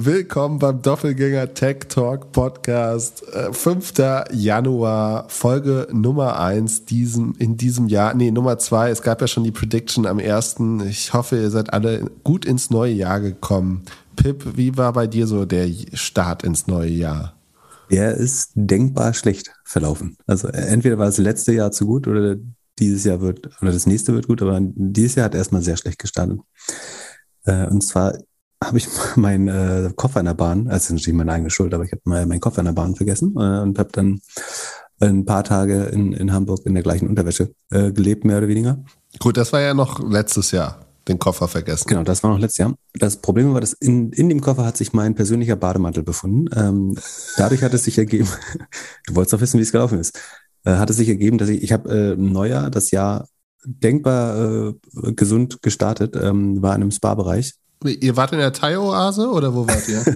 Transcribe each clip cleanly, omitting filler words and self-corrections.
Willkommen beim Doppelgänger Tech Talk Podcast. 5. Januar, Folge Nummer 1 in diesem Jahr. Nee, Nummer 2. Es gab ja schon die Prediction am 1. Ich hoffe, ihr seid alle gut ins neue Jahr gekommen. Pip, wie war bei dir so der Start ins neue Jahr? Der ist denkbar schlecht verlaufen. Also entweder war das letzte Jahr zu gut oder dieses Jahr das nächste wird gut, aber dieses Jahr hat erstmal sehr schlecht gestartet. Und zwar habe ich meinen Koffer in der Bahn, also das ist natürlich meine eigene Schuld, aber ich habe mal meinen Koffer in der Bahn vergessen und habe dann ein paar Tage in Hamburg in der gleichen Unterwäsche gelebt, mehr oder weniger. Gut, das war ja noch letztes Jahr, den Koffer vergessen. Genau, das war noch letztes Jahr. Das Problem war, dass in dem Koffer hat sich mein persönlicher Bademantel befunden. Dadurch hat es sich ergeben, du wolltest doch wissen, wie es gelaufen ist, hat es sich ergeben, dass ich habe im Neujahr das Jahr denkbar gesund gestartet, war in einem Spa-Bereich. Ihr wart in der Thai-Oase oder wo wart ihr?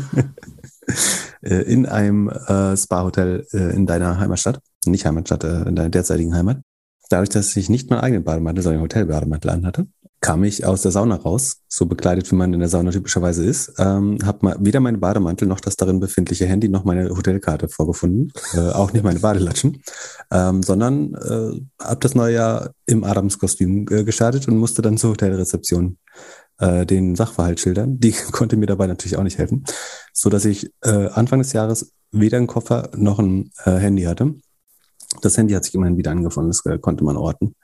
In einem Spa-Hotel in deiner Heimatstadt. Nicht Heimatstadt, in deiner derzeitigen Heimat. Dadurch, dass ich nicht meinen eigenen Bademantel, sondern einen Hotelbademantel anhatte, kam ich aus der Sauna raus, so bekleidet, wie man in der Sauna typischerweise ist, habe weder meinen Bademantel noch das darin befindliche Handy noch meine Hotelkarte vorgefunden, auch nicht meine Badelatschen, sondern habe das neue Jahr im Adamskostüm gestartet und musste dann zur Hotelrezeption den Sachverhalt schildern. Die konnte mir dabei natürlich auch nicht helfen, so dass ich Anfang des Jahres weder einen Koffer noch ein Handy hatte. Das Handy hat sich immerhin wieder angefunden, das konnte man orten.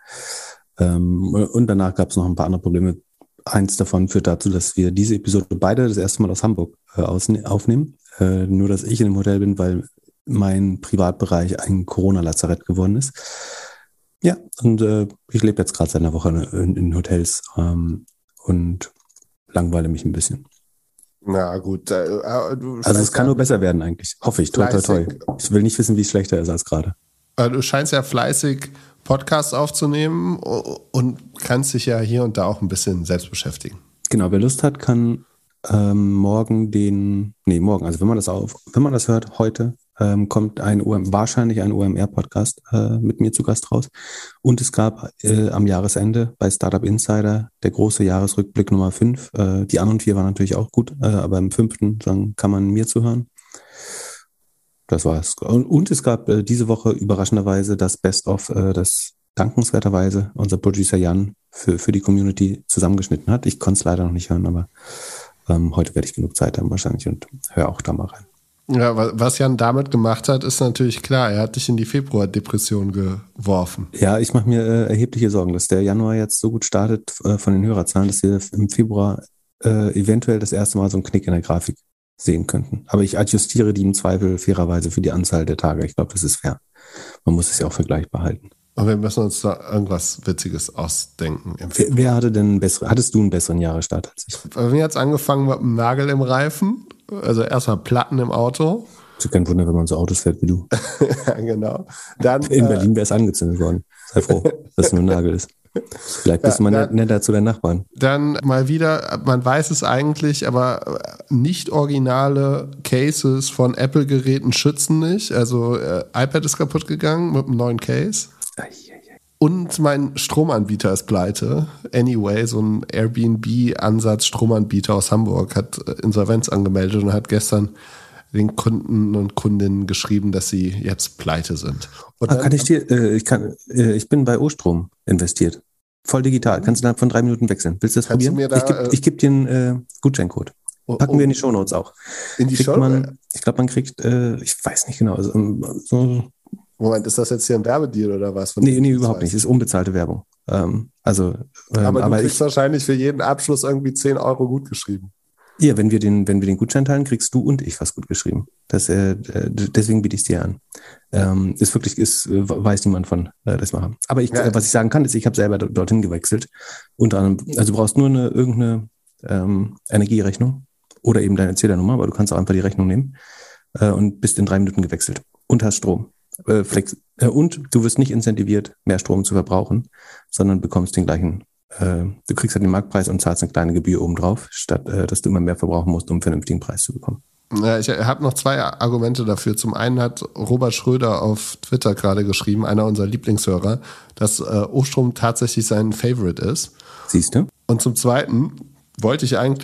Und danach gab es noch ein paar andere Probleme. Eins davon führt dazu, dass wir diese Episode beide das erste Mal aus Hamburg aufnehmen. Nur, dass ich in dem Hotel bin, weil mein Privatbereich ein Corona-Lazarett geworden ist. Ja, und ich lebe jetzt gerade seit einer Woche in Hotels und langweile mich ein bisschen. Na gut. Also es kann nur besser werden eigentlich, hoffe ich. Toi, toi, toi. Ich will nicht wissen, wie es schlechter ist als gerade. Du scheinst ja fleißig Podcasts aufzunehmen und kannst dich ja hier und da auch ein bisschen selbst beschäftigen. Genau, wer Lust hat, kann morgen, also wenn man das hört, heute kommt wahrscheinlich ein OMR-Podcast mit mir zu Gast raus. Und es gab am Jahresende bei Startup Insider der große Jahresrückblick Nummer 5. Die anderen 4 waren natürlich auch gut, aber im 5. dann kann man mir zuhören. Das war's. Und es gab diese Woche überraschenderweise das Best-of, das dankenswerterweise unser Producer Jan für die Community zusammengeschnitten hat. Ich konnte es leider noch nicht hören, aber heute werde ich genug Zeit haben wahrscheinlich und höre auch da mal rein. Ja, was Jan damit gemacht hat, ist natürlich klar. Er hat dich in die Februar-Depression geworfen. Ja, ich mache mir erhebliche Sorgen, dass der Januar jetzt so gut startet von den Hörerzahlen, dass wir im Februar eventuell das erste Mal so einen Knick in der Grafik sehen könnten. Aber ich adjustiere die im Zweifel fairerweise für die Anzahl der Tage. Ich glaube, das ist fair. Man muss es ja auch vergleichbar halten. Und wir müssen uns da irgendwas Witziges ausdenken. Wer hatte denn hattest du einen besseren Jahresstart als ich? Bei mir hat es angefangen mit einem Nagel im Reifen. Also erstmal Platten im Auto. Ist ja kein Wunder, wenn man so Autos fährt wie du. Ja, genau. Dann, in Berlin wäre es angezündet worden. Sei froh, dass es nur ein Nagel ist. Vielleicht bist du mal netter zu deinen Nachbarn. Dann mal wieder, man weiß es eigentlich, aber nicht originale Cases von Apple-Geräten schützen nicht. Also iPad ist kaputt gegangen mit einem neuen Case. Und mein Stromanbieter ist pleite. Anyway, so ein Airbnb-Ansatz-Stromanbieter aus Hamburg hat Insolvenz angemeldet und hat gestern den Kunden und Kundinnen geschrieben, dass sie jetzt pleite sind. Und ich bin bei O-Strom investiert. Voll digital. Kannst du innerhalb von 3 Minuten wechseln. Willst du das probieren? Ich gebe dir einen Gutscheincode. Packen wir in die Shownotes auch. In die Shownotes? Ich glaube, man kriegt, ich weiß nicht genau. Moment, ist das jetzt hier ein Werbedeal oder was? Nee, überhaupt nicht. Das ist unbezahlte Werbung. Aber du kriegst wahrscheinlich für jeden Abschluss irgendwie 10 Euro gut geschrieben. Ja, wenn wir den Gutschein teilen, kriegst du und ich was gut geschrieben. Deswegen biete ich es dir an. Weiß niemand von, das machen. Aber was ich sagen kann, ist, ich habe selber dorthin gewechselt. Unter anderem, also du brauchst nur irgendeine Energierechnung oder eben deine Zählernummer, aber du kannst auch einfach die Rechnung nehmen und bist in 3 Minuten gewechselt und hast Strom. Und du wirst nicht incentiviert, mehr Strom zu verbrauchen, sondern bekommst den gleichen. Du kriegst halt den Marktpreis und zahlst eine kleine Gebühr obendrauf, statt dass du immer mehr verbrauchen musst, um einen vernünftigen Preis zu bekommen. Ja, ich habe noch 2 Argumente dafür. Zum einen hat Robert Schröder auf Twitter gerade geschrieben, einer unserer Lieblingshörer, dass O-Strom tatsächlich sein Favorite ist. Siehst du? Und zum zweiten wollte ich eigentlich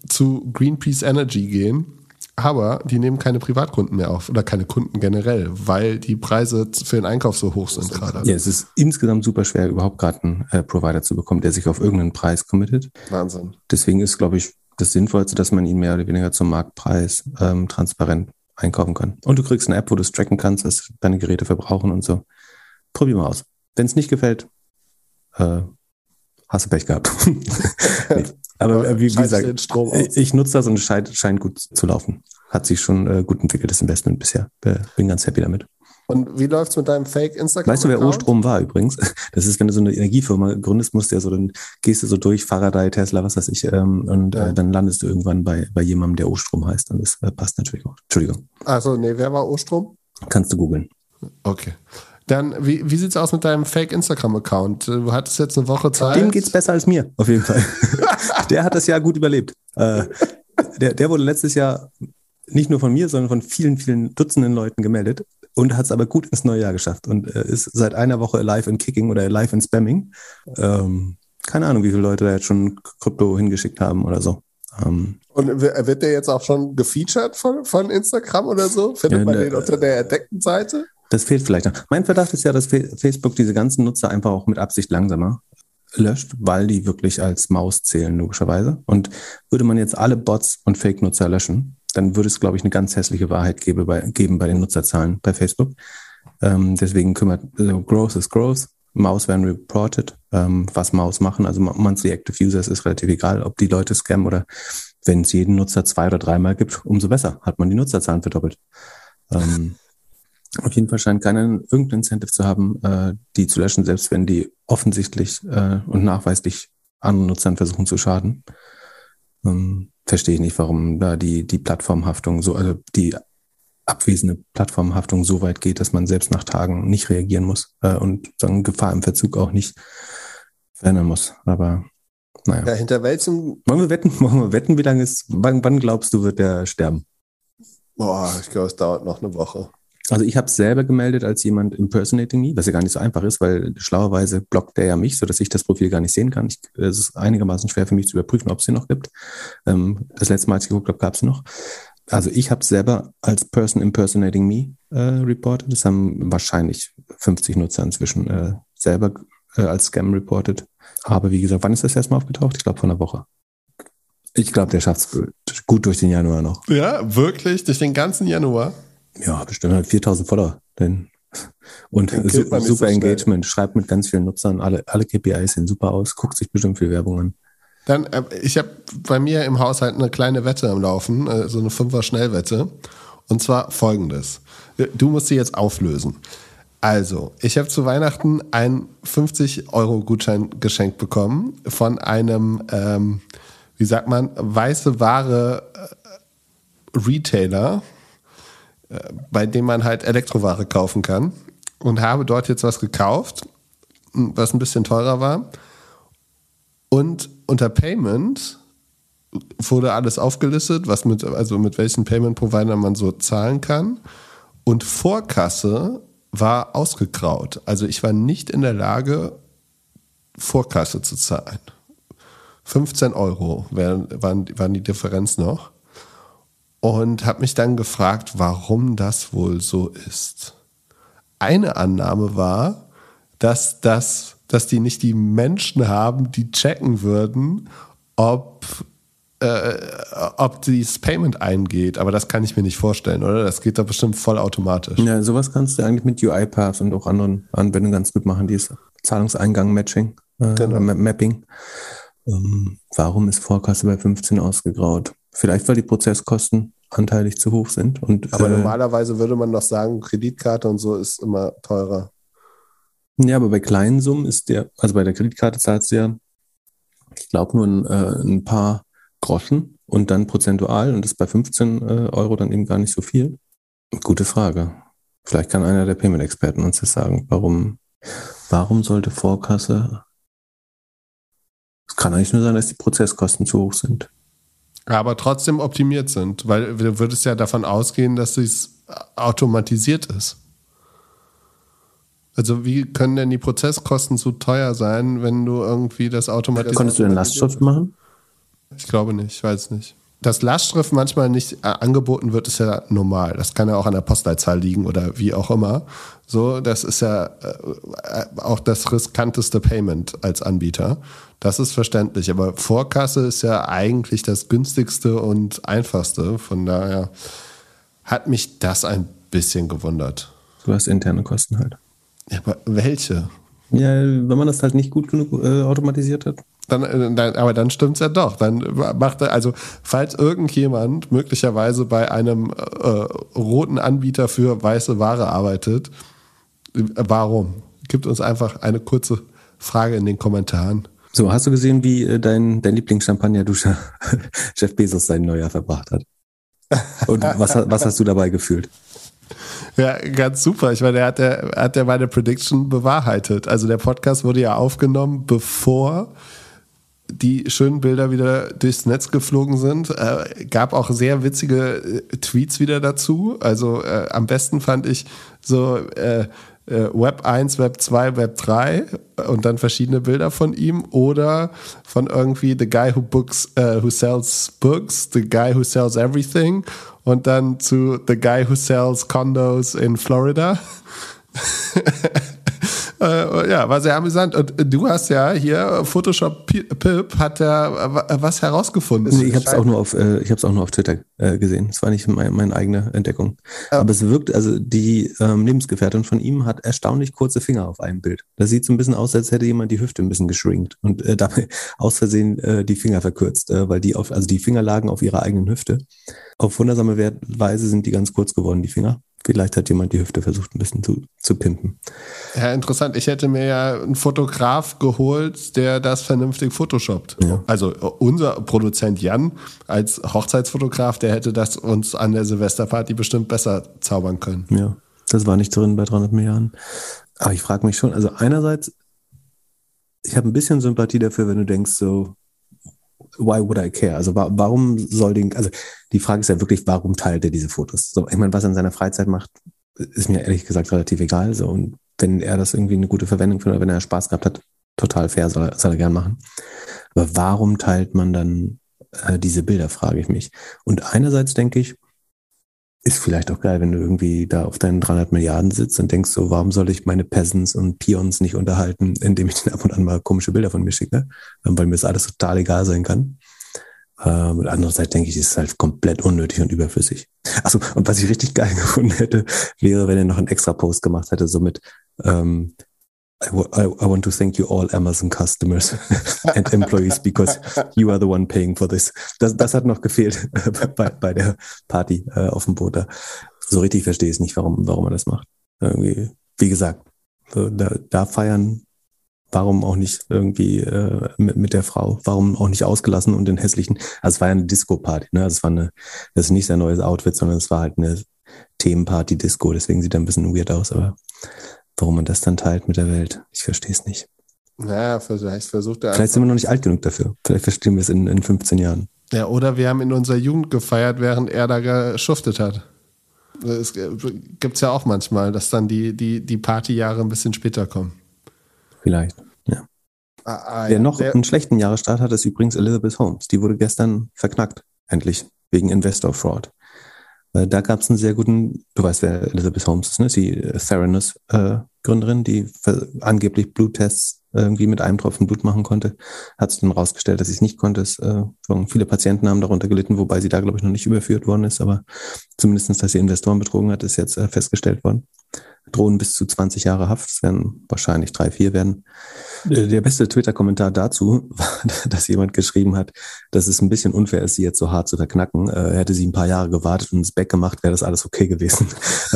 zu Greenpeace Energy gehen, aber die nehmen keine Privatkunden mehr auf oder keine Kunden generell, weil die Preise für den Einkauf so hoch sind gerade. Ja, es ist insgesamt super schwer, überhaupt gerade einen Provider zu bekommen, der sich auf irgendeinen Preis committet. Wahnsinn. Deswegen ist, glaube ich, das Sinnvollste, dass man ihn mehr oder weniger zum Marktpreis transparent einkaufen kann. Und du kriegst eine App, wo du es tracken kannst, was deine Geräte verbrauchen und so. Probier mal aus. Wenn es nicht gefällt, hast du Pech gehabt. Nee. Aber wie gesagt, ich nutze das und es scheint gut zu laufen. Hat sich schon gut entwickelt, das Investment bisher. Bin ganz happy damit. Und wie läuft's mit deinem Fake-Instagram? Weißt du, wer O-Strom war übrigens? Das ist, wenn du so eine Energiefirma gründest, musst du ja so, dann gehst du so durch, Faraday, Tesla, was weiß ich, dann landest du irgendwann bei jemandem, der O-Strom heißt. Und das passt natürlich auch. Entschuldigung. Also, nee, wer war O-Strom? Kannst du googeln. Okay. Dann, wie sieht's aus mit deinem Fake-Instagram-Account? Du hattest jetzt eine Woche Zeit. Dem geht's besser als mir, auf jeden Fall. Der hat das Jahr gut überlebt. Der wurde letztes Jahr nicht nur von mir, sondern von vielen, vielen Dutzenden Leuten gemeldet und hat es aber gut ins neue Jahr geschafft und ist seit einer Woche live in Kicking oder live in Spamming. Keine Ahnung, wie viele Leute da jetzt schon Krypto hingeschickt haben oder so. Und wird der jetzt auch schon gefeatured von Instagram oder so? Findet man den unter der entdeckten Seite? Das fehlt vielleicht noch. Mein Verdacht ist ja, dass Facebook diese ganzen Nutzer einfach auch mit Absicht langsamer löscht, weil die wirklich als Maus zählen, logischerweise. Und würde man jetzt alle Bots und Fake-Nutzer löschen, dann würde es, glaube ich, eine ganz hässliche Wahrheit geben bei den Nutzerzahlen bei Facebook. Deswegen Growth is Growth. Maus werden reported. Was Maus machen, also Monthly Active Users ist relativ egal, ob die Leute scammen oder wenn es jeden Nutzer 2 oder 3 Mal gibt, umso besser. Hat man die Nutzerzahlen verdoppelt. Auf jeden Fall scheint keiner irgendein Incentive zu haben, die zu löschen, selbst wenn die offensichtlich und nachweislich anderen Nutzern versuchen zu schaden. Verstehe ich nicht, warum da die Plattformhaftung also die abwesende Plattformhaftung so weit geht, dass man selbst nach Tagen nicht reagieren muss und sagen, Gefahr im Verzug auch nicht verändern muss. Aber naja. Ja, hinter welchen? Wollen wir wetten, wie lange wann glaubst du, wird der sterben? Boah, ich glaube, es dauert noch eine Woche. Also ich habe es selber gemeldet als jemand impersonating me, was ja gar nicht so einfach ist, weil schlauerweise blockt der ja mich, sodass ich das Profil gar nicht sehen kann. Es ist einigermaßen schwer für mich zu überprüfen, ob es sie noch gibt. Das letzte Mal, als ich geguckt habe, gab es sie noch. Also ich habe es selber als Person impersonating me reported. Das haben wahrscheinlich 50 Nutzer inzwischen selber als Scam reported. Aber wie gesagt, wann ist das erstmal aufgetaucht? Ich glaube, vor einer Woche. Ich glaube, der schafft es gut durch den Januar noch. Ja, wirklich? Durch den ganzen Januar? Ja, bestimmt halt 4000 Follower. Und super so Engagement. Schreibt mit ganz vielen Nutzern. Alle KPIs sehen super aus. Guckt sich bestimmt viel Werbung an. Dann, ich habe bei mir im Haushalt eine kleine Wette am Laufen, so eine 5er-Schnellwette. Und zwar folgendes. Du musst sie jetzt auflösen. Also, ich habe zu Weihnachten einen 50-Euro-Gutschein geschenkt bekommen von einem, wie sagt man, weiße Ware Retailer, bei dem man halt Elektroware kaufen kann, und habe dort jetzt was gekauft, was ein bisschen teurer war. Und unter Payment wurde alles aufgelistet, mit welchen Payment-Providern man so zahlen kann. Und Vorkasse war ausgegraut. Also ich war nicht in der Lage, Vorkasse zu zahlen. 15 Euro waren die Differenz noch. Und habe mich dann gefragt, warum das wohl so ist. Eine Annahme war, dass die nicht die Menschen haben, die checken würden, ob dieses Payment eingeht. Aber das kann ich mir nicht vorstellen, oder? Das geht doch bestimmt vollautomatisch. Ja, sowas kannst du eigentlich mit UiPath und auch anderen Anwendungen ganz gut machen, dieses Zahlungseingang-Matching, Genau. Mapping. Warum ist Vorkasse bei 15 ausgegraut? Vielleicht, weil die Prozesskosten anteilig zu hoch sind. Aber normalerweise würde man doch sagen, Kreditkarte und so ist immer teurer. Ja, aber bei kleinen Summen also bei der Kreditkarte zahlst du ja, ich glaube, nur ein paar Groschen und dann prozentual und das ist bei 15 Euro dann eben gar nicht so viel. Gute Frage. Vielleicht kann einer der Payment-Experten uns das sagen. Warum sollte Vorkasse? Es kann eigentlich nur sein, dass die Prozesskosten zu hoch sind. Aber trotzdem optimiert sind, weil du würdest ja davon ausgehen, dass es automatisiert ist. Also wie können denn die Prozesskosten so teuer sein, wenn du irgendwie das automatisiert? Konntest du den Lastschrift machen? Ich glaube nicht, ich weiß nicht. Dass Lastschrift manchmal nicht angeboten wird, ist ja normal. Das kann ja auch an der Postleitzahl liegen oder wie auch immer. So, das ist ja auch das riskanteste Payment als Anbieter. Das ist verständlich. Aber Vorkasse ist ja eigentlich das günstigste und einfachste. Von daher hat mich das ein bisschen gewundert. Du hast interne Kosten halt. Ja, aber welche? Ja, wenn man das halt nicht gut genug automatisiert hat. Aber dann stimmt's ja doch. Dann macht er, also falls irgendjemand möglicherweise bei einem roten Anbieter für weiße Ware arbeitet, warum? Gibt uns einfach eine kurze Frage in den Kommentaren. So, hast du gesehen, wie dein Lieblingschampagner-Duscher Jeff Bezos sein Neujahr verbracht hat? Und was hast du dabei gefühlt? Ja, ganz super. Ich meine, er hat ja meine Prediction bewahrheitet. Also der Podcast wurde ja aufgenommen, bevor die schönen Bilder wieder durchs Netz geflogen sind. Gab auch sehr witzige Tweets wieder dazu. Also am besten fand ich so Web 1, Web 2, Web 3 und dann verschiedene Bilder von ihm oder von irgendwie the guy who sells books, the guy who sells everything und dann zu the guy who sells condos in Florida. Ja, war sehr amüsant. Und du hast ja hier Photoshop Pip hat ja was herausgefunden. Ich habe es auch nur auf Twitter gesehen. Es war nicht meine eigene Entdeckung. Aber es wirkt, also die Lebensgefährtin von ihm hat erstaunlich kurze Finger auf einem Bild. Das sieht so ein bisschen aus, als hätte jemand die Hüfte ein bisschen geschrinkt und dabei aus Versehen die Finger verkürzt, weil die Finger lagen auf ihrer eigenen Hüfte. Auf wundersame Weise sind die ganz kurz geworden, die Finger. Vielleicht hat jemand die Hüfte versucht, ein bisschen zu pimpen. Ja, interessant. Ich hätte mir ja einen Fotograf geholt, der das vernünftig photoshoppt. Ja. Also unser Produzent Jan als Hochzeitsfotograf, der hätte das uns an der Silvesterparty bestimmt besser zaubern können. Ja, das war nicht drin bei 300 Milliarden. Aber ich frage mich schon, also einerseits, ich habe ein bisschen Sympathie dafür, wenn du denkst so, why would I care? Also warum soll also die Frage ist ja wirklich, warum teilt er diese Fotos? So, ich meine, was er in seiner Freizeit macht, ist mir ehrlich gesagt relativ egal. So, und wenn er das irgendwie eine gute Verwendung findet, wenn er Spaß gehabt hat, total fair, soll er gern machen. Aber warum teilt man dann diese Bilder, frage ich mich. Und einerseits denke ich, ist vielleicht auch geil, wenn du irgendwie da auf deinen 300 Milliarden sitzt und denkst so, warum soll ich meine Peasants und Peons nicht unterhalten, indem ich denen ab und an mal komische Bilder von mir schicke, weil mir das alles total egal sein kann. Und andererseits denke ich, ist es halt komplett unnötig und überflüssig. Achso, und was ich richtig geil gefunden hätte, wäre, wenn er noch einen extra Post gemacht hätte, so mit I want to thank you all Amazon customers and employees because you are the one paying for this. Das hat noch gefehlt bei der Party auf dem Boot da. So richtig verstehe ich es nicht, warum er das macht. Irgendwie, wie gesagt, da feiern, warum auch nicht irgendwie mit der Frau, warum auch nicht ausgelassen und den hässlichen, also es war ja eine Disco-Party, ne? Das ist nicht sein neues Outfit, sondern es war halt eine Themenparty-Disco, deswegen sieht er ein bisschen weird aus, aber warum man das dann teilt mit der Welt, ich verstehe es nicht. Naja, vielleicht versucht er. Vielleicht sind wir noch nicht alt genug dafür. Vielleicht verstehen wir es in 15 Jahren. Ja, oder wir haben in unserer Jugend gefeiert, während er da geschuftet hat. Es gibt's ja auch manchmal, dass dann die Partyjahre ein bisschen später kommen. Vielleicht, ja. Wer noch einen schlechten Jahresstart hat, ist übrigens Elizabeth Holmes. Die wurde gestern verknackt, endlich, wegen Investor Fraud. Da gab es einen sehr guten, du weißt, wer Elizabeth Holmes ist, ne? Die Theranos-Gründerin, die angeblich Bluttests irgendwie mit einem Tropfen Blut machen konnte. Hat sich dann rausgestellt, dass sie es nicht konnte. Viele Patienten haben darunter gelitten, wobei sie da, glaube ich, noch nicht überführt worden ist. Aber zumindest, dass sie Investoren betrogen hat, ist jetzt festgestellt worden. Drohen bis zu 20 Jahre Haft. Es werden wahrscheinlich 3, 4 werden. Der beste Twitter-Kommentar dazu war, dass jemand geschrieben hat, dass es ein bisschen unfair ist, sie jetzt so hart zu verknacken. Hätte sie ein paar Jahre gewartet und ins Back gemacht, wäre das alles okay gewesen.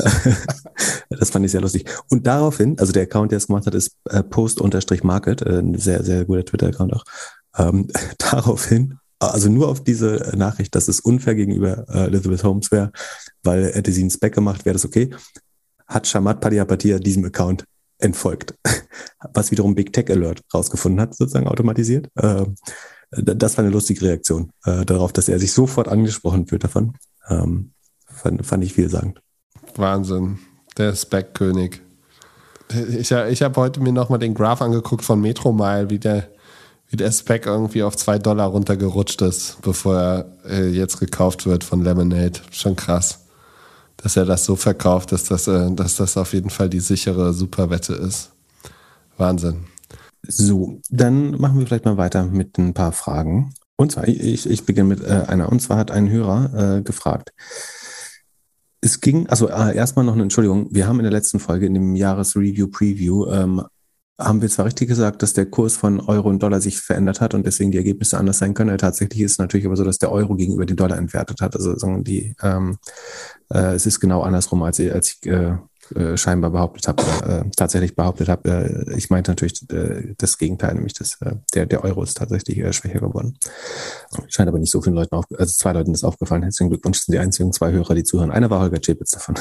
Das fand ich sehr lustig. Und daraufhin, also der Account, der es gemacht hat, ist post_market, ein sehr, sehr guter Twitter-Account auch. Daraufhin, also nur auf diese Nachricht, dass es unfair gegenüber Elizabeth Holmes wäre, weil hätte sie ins Back gemacht, wäre das okay, hat Shamat Padiyapatiya diesem Account entfolgt. Was wiederum Big Tech Alert rausgefunden hat, sozusagen automatisiert. Das war eine lustige Reaktion darauf, dass er sich sofort angesprochen fühlt davon. Fand ich vielsagend. Wahnsinn. Der Speck-König. Ich hab heute mir nochmal den Graph angeguckt von Metromile, wie Wie der Spec irgendwie auf $2 runtergerutscht ist, bevor er jetzt gekauft wird von Lemonade. Schon krass, dass er das so verkauft, dass das auf jeden Fall die sichere Superwette ist. Wahnsinn. So, dann machen wir vielleicht mal weiter mit ein paar Fragen. Und zwar, ich beginne mit einer. Und zwar hat ein Hörer gefragt. Es ging, also erstmal noch eine Entschuldigung. Wir haben in der letzten Folge, in dem Jahresreview-Preview, haben wir zwar richtig gesagt, dass der Kurs von Euro und Dollar sich verändert hat und deswegen die Ergebnisse anders sein können. Tatsächlich ist es natürlich aber so, dass der Euro gegenüber dem Dollar entwertet hat. Also es ist genau andersrum, als ich scheinbar behauptet habe, tatsächlich behauptet habe. Ich meinte natürlich das Gegenteil, nämlich dass der Euro ist tatsächlich schwächer geworden. Scheint aber nicht so vielen Leuten also 2 Leuten ist aufgefallen. Herzlichen Glückwunsch, das sind die einzigen 2 Hörer, die zuhören. Einer war Holger Czepitz davon.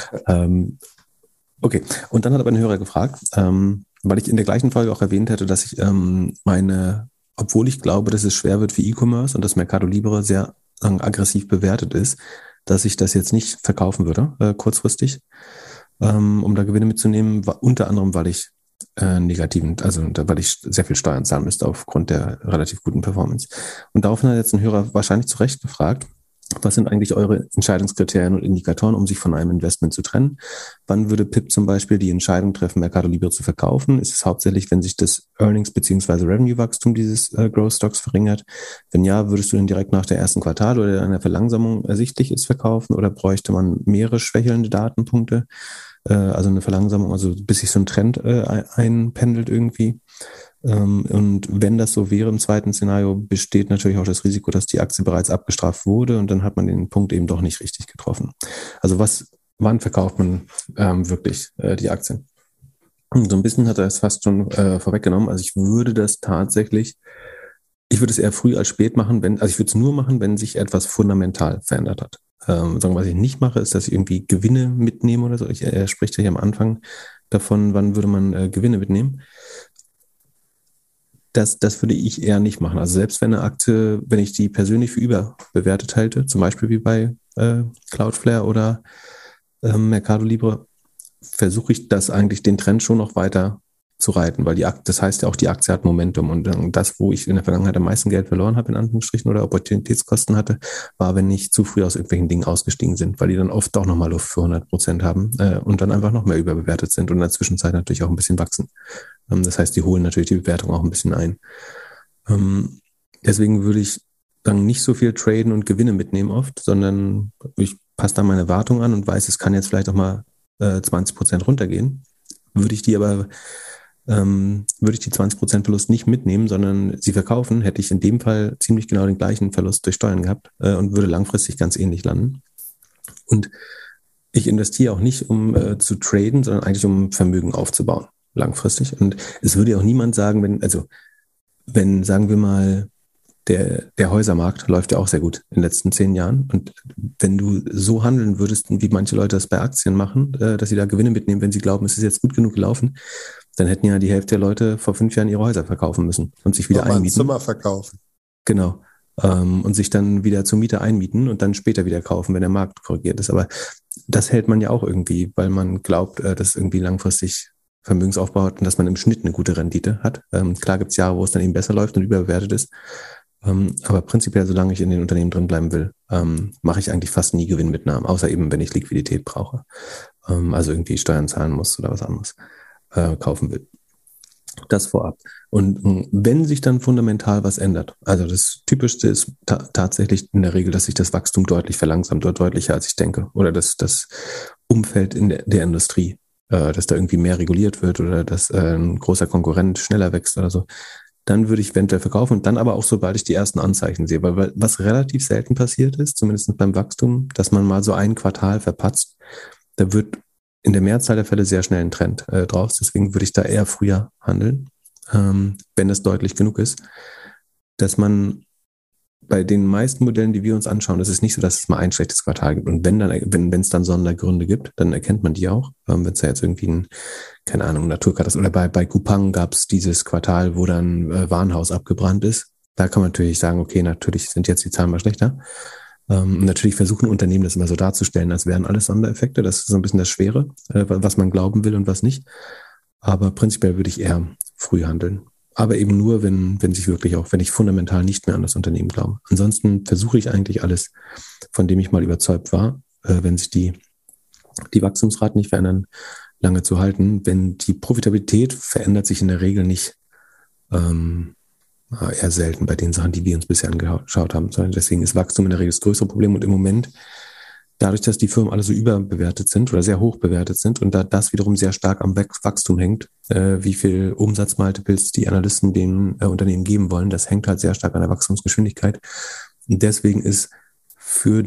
Okay, und dann hat aber ein Hörer gefragt, weil ich in der gleichen Folge auch erwähnt hätte, dass ich obwohl ich glaube, dass es schwer wird für E-Commerce und dass Mercado Libre sehr aggressiv bewertet ist, dass ich das jetzt nicht verkaufen würde, kurzfristig, um da Gewinne mitzunehmen, unter anderem, weil ich weil ich sehr viel Steuern zahlen müsste aufgrund der relativ guten Performance. Und daraufhin hat jetzt ein Hörer wahrscheinlich zu Recht gefragt, was sind eigentlich eure Entscheidungskriterien und Indikatoren, um sich von einem Investment zu trennen? Wann würde Pip zum Beispiel die Entscheidung treffen, Mercado Libre zu verkaufen? Ist es hauptsächlich, wenn sich das Earnings- bzw. Revenue-Wachstum dieses Growth Stocks verringert? Wenn ja, würdest du ihn direkt nach der ersten Quartal oder einer Verlangsamung ersichtlich ist verkaufen oder bräuchte man mehrere schwächelnde Datenpunkte? Also eine Verlangsamung, also bis sich so ein Trend einpendelt irgendwie. Und wenn das so wäre im zweiten Szenario, besteht natürlich auch das Risiko, dass die Aktie bereits abgestraft wurde und dann hat man den Punkt eben doch nicht richtig getroffen. Also wann verkauft man wirklich die Aktien? Und so ein bisschen hat er es fast schon vorweggenommen. Also ich würde es eher früh als spät machen, ich würde es nur machen, wenn sich etwas fundamental verändert hat. Was ich nicht mache, ist, dass ich irgendwie Gewinne mitnehme oder so. Er spricht ja hier am Anfang davon, wann würde man Gewinne mitnehmen. Das würde ich eher nicht machen. Also selbst wenn eine Aktie, wenn ich die persönlich für überbewertet halte, zum Beispiel wie bei Cloudflare oder Mercado Libre, versuche ich das eigentlich den Trend schon noch weiter zu reiten, weil das heißt ja auch, die Aktie hat Momentum und das, wo ich in der Vergangenheit am meisten Geld verloren habe, in Anführungsstrichen, oder Opportunitätskosten hatte, war, wenn nicht zu früh aus irgendwelchen Dingen ausgestiegen sind, weil die dann oft auch nochmal Luft für 100% haben und dann einfach noch mehr überbewertet sind und in der Zwischenzeit natürlich auch ein bisschen wachsen. Das heißt, die holen natürlich die Bewertung auch ein bisschen ein. Deswegen würde ich dann nicht so viel traden und Gewinne mitnehmen oft, sondern ich passe da meine Erwartung an und weiß, es kann jetzt vielleicht auch mal 20% runtergehen. Würde ich die 20% Verlust nicht mitnehmen, sondern sie verkaufen, hätte ich in dem Fall ziemlich genau den gleichen Verlust durch Steuern gehabt und würde langfristig ganz ähnlich landen. Und ich investiere auch nicht, um zu traden, sondern eigentlich, um Vermögen aufzubauen, langfristig. Und es würde auch niemand sagen, wenn sagen wir mal, der Häusermarkt läuft ja auch sehr gut in den letzten 10 Jahren. Und wenn du so handeln würdest, wie manche Leute das bei Aktien machen, dass sie da Gewinne mitnehmen, wenn sie glauben, es ist jetzt gut genug gelaufen, dann hätten ja die Hälfte der Leute vor 5 Jahren ihre Häuser verkaufen müssen und sich wieder einmieten. Ein Zimmer verkaufen. Genau. Und sich dann wieder zur Miete einmieten und dann später wieder kaufen, wenn der Markt korrigiert ist. Aber das hält man ja auch irgendwie, weil man glaubt, dass irgendwie langfristig Vermögensaufbau hat und dass man im Schnitt eine gute Rendite hat. Klar gibt es Jahre, wo es dann eben besser läuft und überbewertet ist. Aber prinzipiell, solange ich in den Unternehmen drin bleiben will, mache ich eigentlich fast nie Gewinnmitnahmen, außer eben, wenn ich Liquidität brauche. Also irgendwie Steuern zahlen muss oder was anderes kaufen will. Das vorab. Und wenn sich dann fundamental was ändert, also das Typischste ist tatsächlich in der Regel, dass sich das Wachstum deutlich verlangsamt, deutlicher als ich denke. Oder das Umfeld in der Industrie, dass da irgendwie mehr reguliert wird oder dass ein großer Konkurrent schneller wächst oder so. Dann würde ich eventuell verkaufen und dann aber auch, sobald ich die ersten Anzeichen sehe. Weil was relativ selten passiert ist, zumindest beim Wachstum, dass man mal so ein Quartal verpatzt, da wird in der Mehrzahl der Fälle sehr schnell ein Trend draus. Deswegen würde ich da eher früher handeln, wenn das deutlich genug ist. Dass man bei den meisten Modellen, die wir uns anschauen, ist es nicht so, dass es mal ein schlechtes Quartal gibt. Und wenn es dann Sondergründe gibt, dann erkennt man die auch. Wenn es da jetzt irgendwie keine Ahnung, Naturkatastrophe, oder bei Coupang gab es dieses Quartal, wo dann Warenhaus abgebrannt ist. Da kann man natürlich sagen, okay, natürlich sind jetzt die Zahlen mal schlechter. Und natürlich versuchen Unternehmen das immer so darzustellen, als wären alles Sondereffekte. Das ist so ein bisschen das Schwere, was man glauben will und was nicht. Aber prinzipiell würde ich eher früh handeln. Aber eben nur, wenn ich fundamental nicht mehr an das Unternehmen glaube. Ansonsten versuche ich eigentlich alles, von dem ich mal überzeugt war, wenn sich die Wachstumsraten nicht verändern, lange zu halten. Wenn die Profitabilität verändert sich in der Regel nicht, eher selten bei den Sachen, die wir uns bisher angeschaut haben. Deswegen ist Wachstum in der Regel das größere Problem. Und im Moment, dadurch, dass die Firmen alle so überbewertet sind oder sehr hoch bewertet sind und da das wiederum sehr stark am Wachstum hängt, wie viel Umsatzmultiples die Analysten den Unternehmen geben wollen, das hängt halt sehr stark an der Wachstumsgeschwindigkeit. Und deswegen ist für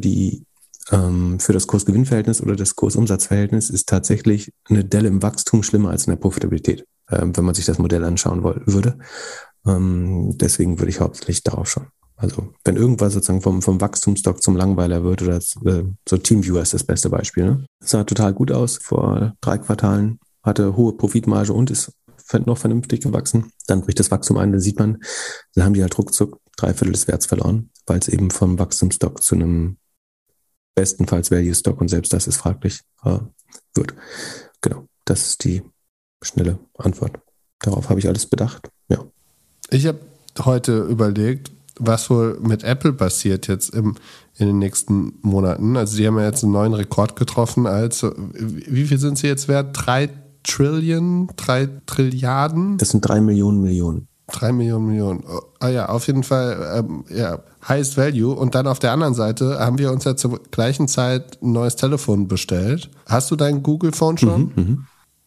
das Kurs-Gewinn-Verhältnis oder das Kurs-Umsatz-Verhältnis ist tatsächlich eine Delle im Wachstum schlimmer als in der Profitabilität, wenn man sich das Modell anschauen würde. Deswegen würde ich hauptsächlich darauf schauen. Also wenn irgendwas sozusagen vom Wachstumsstock zum Langweiler wird oder so TeamViewer ist das beste Beispiel. Ne? Es sah total gut aus vor 3 Quartalen, hatte hohe Profitmarge und ist noch vernünftig gewachsen. Dann bricht das Wachstum ein, dann sieht man, dann haben die halt ruckzuck 3/4 des Werts verloren, weil es eben vom Wachstumsstock zu einem bestenfalls Value-Stock und selbst das ist fraglich wird. Genau, das ist die schnelle Antwort. Darauf habe ich alles bedacht. Ja. Ich habe heute überlegt, was wohl mit Apple passiert jetzt in den nächsten Monaten. Also die haben ja jetzt einen neuen Rekord getroffen wie viel sind sie jetzt wert? 3 Trilliarden? Das sind 3 Millionen. 3 Millionen. Ah ja, auf jeden Fall highest value. Und dann auf der anderen Seite haben wir uns ja zur gleichen Zeit ein neues Telefon bestellt. Hast du dein Google-Phone schon?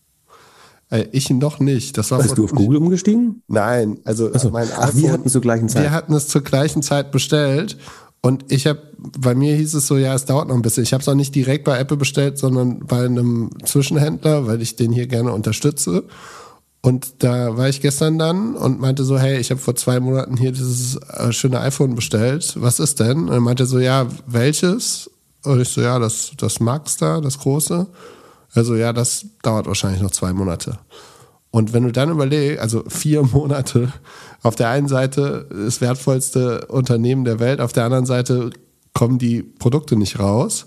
Ich noch nicht. Bist du auf Google umgestiegen? Nein, also mein iPhone. Wir hatten es zur gleichen Zeit. Wir hatten es zur gleichen Zeit bestellt. Und bei mir hieß es so, ja, es dauert noch ein bisschen. Ich habe es auch nicht direkt bei Apple bestellt, sondern bei einem Zwischenhändler, weil ich den hier gerne unterstütze. Und da war ich gestern dann und meinte so, hey, ich habe vor 2 Monaten hier dieses schöne iPhone bestellt. Was ist denn? Und er meinte so, ja, welches? Und ich so, ja, das Max da, das große. Also ja, das dauert wahrscheinlich noch 2 Monate. Und wenn du dann überlegst, also 4 Monate, auf der einen Seite das wertvollste Unternehmen der Welt, auf der anderen Seite kommen die Produkte nicht raus.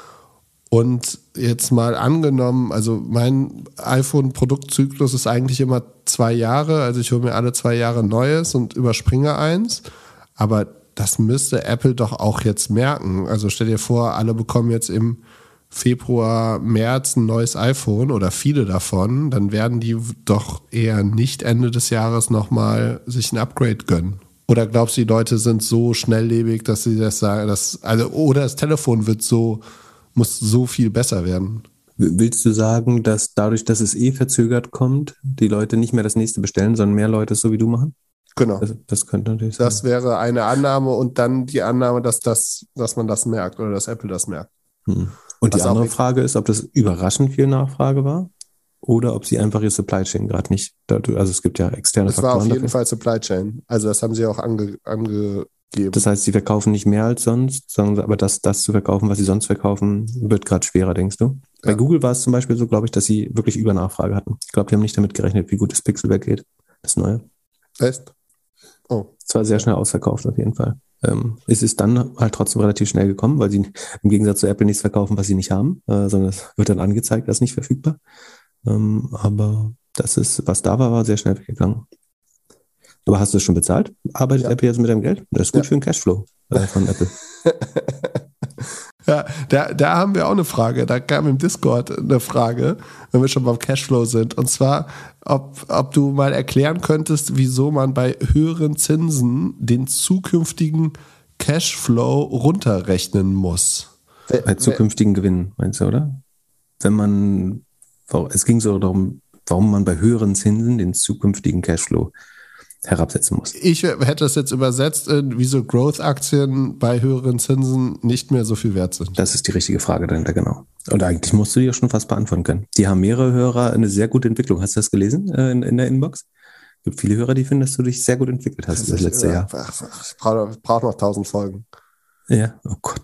Und jetzt mal angenommen, also mein iPhone-Produktzyklus ist eigentlich immer 2 Jahre, also ich hole mir alle 2 Jahre Neues und überspringe eins. Aber das müsste Apple doch auch jetzt merken. Also stell dir vor, alle bekommen jetzt im Februar, März ein neues iPhone oder viele davon, dann werden die doch eher nicht Ende des Jahres nochmal sich ein Upgrade gönnen. Oder glaubst du, die Leute sind so schnelllebig, dass sie das sagen, oder das Telefon muss so viel besser werden? Willst du sagen, dass dadurch, dass es verzögert kommt, die Leute nicht mehr das nächste bestellen, sondern mehr Leute es so wie du machen? Genau. Das könnte natürlich sein. Das wäre eine Annahme und dann die Annahme, dass man das merkt oder dass Apple das merkt. Und die andere Frage ist, ob das überraschend viel Nachfrage war oder ob sie einfach ihr Supply Chain gerade nicht, also es gibt ja externe Faktoren. Es war auf jeden Fall Supply Chain. Also das haben sie auch angegeben. Das heißt, sie verkaufen nicht mehr als sonst, aber das zu verkaufen, was sie sonst verkaufen, wird gerade schwerer, denkst du? Ja. Bei Google war es zum Beispiel so, glaube ich, dass sie wirklich Übernachfrage hatten. Ich glaube, die haben nicht damit gerechnet, wie gut das Pixel weggeht, das neue. Echt? Oh. Es war sehr schnell ausverkauft auf jeden Fall. Es ist dann halt trotzdem relativ schnell gekommen, weil sie im Gegensatz zu Apple nichts verkaufen, was sie nicht haben, sondern es wird dann angezeigt als nicht verfügbar. Aber das ist, was da war sehr schnell weggegangen. Aber hast du es schon bezahlt? Arbeitet Apple jetzt mit deinem Geld? Das ist gut für den Cashflow von Apple. Ja, da haben wir auch eine Frage. Da kam im Discord eine Frage, wenn wir schon beim Cashflow sind. Und zwar, ob du mal erklären könntest, wieso man bei höheren Zinsen den zukünftigen Cashflow runterrechnen muss. Bei zukünftigen Gewinnen, meinst du, oder? Es ging so darum, warum man bei höheren Zinsen den zukünftigen Cashflow herabsetzen muss. Ich hätte das jetzt übersetzt, wieso Growth-Aktien bei höheren Zinsen nicht mehr so viel wert sind. Das ist die richtige Frage dahinter, genau. Und eigentlich musst du die ja schon fast beantworten können. Die haben mehrere Hörer eine sehr gute Entwicklung. Hast du das gelesen in der Inbox? Es gibt viele Hörer, die finden, dass du dich sehr gut entwickelt hast das letzte Jahr. Ich brauche noch 1000 Folgen. Ja, oh Gott.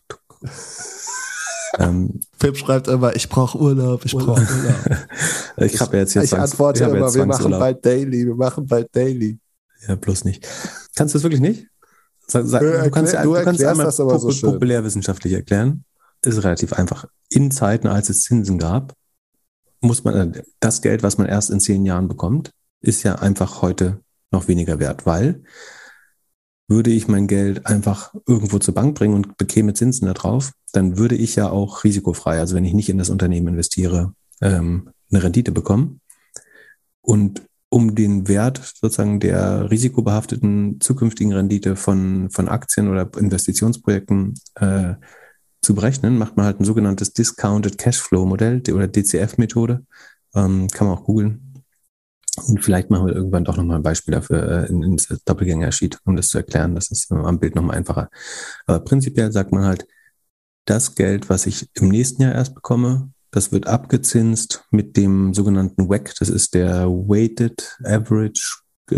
Pip schreibt immer, ich brauche Urlaub. Ich habe jetzt hier antworte immer, wir machen bald Daily. Ja, bloß nicht. Kannst du das wirklich nicht? Du kannst einmal das aber so populärwissenschaftlich erklären. Ist relativ einfach. In Zeiten, als es Zinsen gab, muss man das Geld, was man erst in 10 Jahren bekommt, ist ja einfach heute noch weniger wert, weil würde ich mein Geld einfach irgendwo zur Bank bringen und bekäme Zinsen da drauf, dann würde ich ja auch risikofrei, also wenn ich nicht in das Unternehmen investiere, eine Rendite bekommen. Und um den Wert sozusagen der risikobehafteten zukünftigen Rendite von Aktien oder Investitionsprojekten zu berechnen, macht man halt ein sogenanntes Discounted Cashflow Modell oder DCF-Methode. Kann man auch googeln. Und vielleicht machen wir irgendwann doch nochmal ein Beispiel dafür in das Doppelgänger-Sheet, um das zu erklären. Das ist am Bild nochmal einfacher. Aber prinzipiell sagt man halt, das Geld, was ich im nächsten Jahr erst bekomme, das wird abgezinst mit dem sogenannten WACC. Das ist der Weighted Average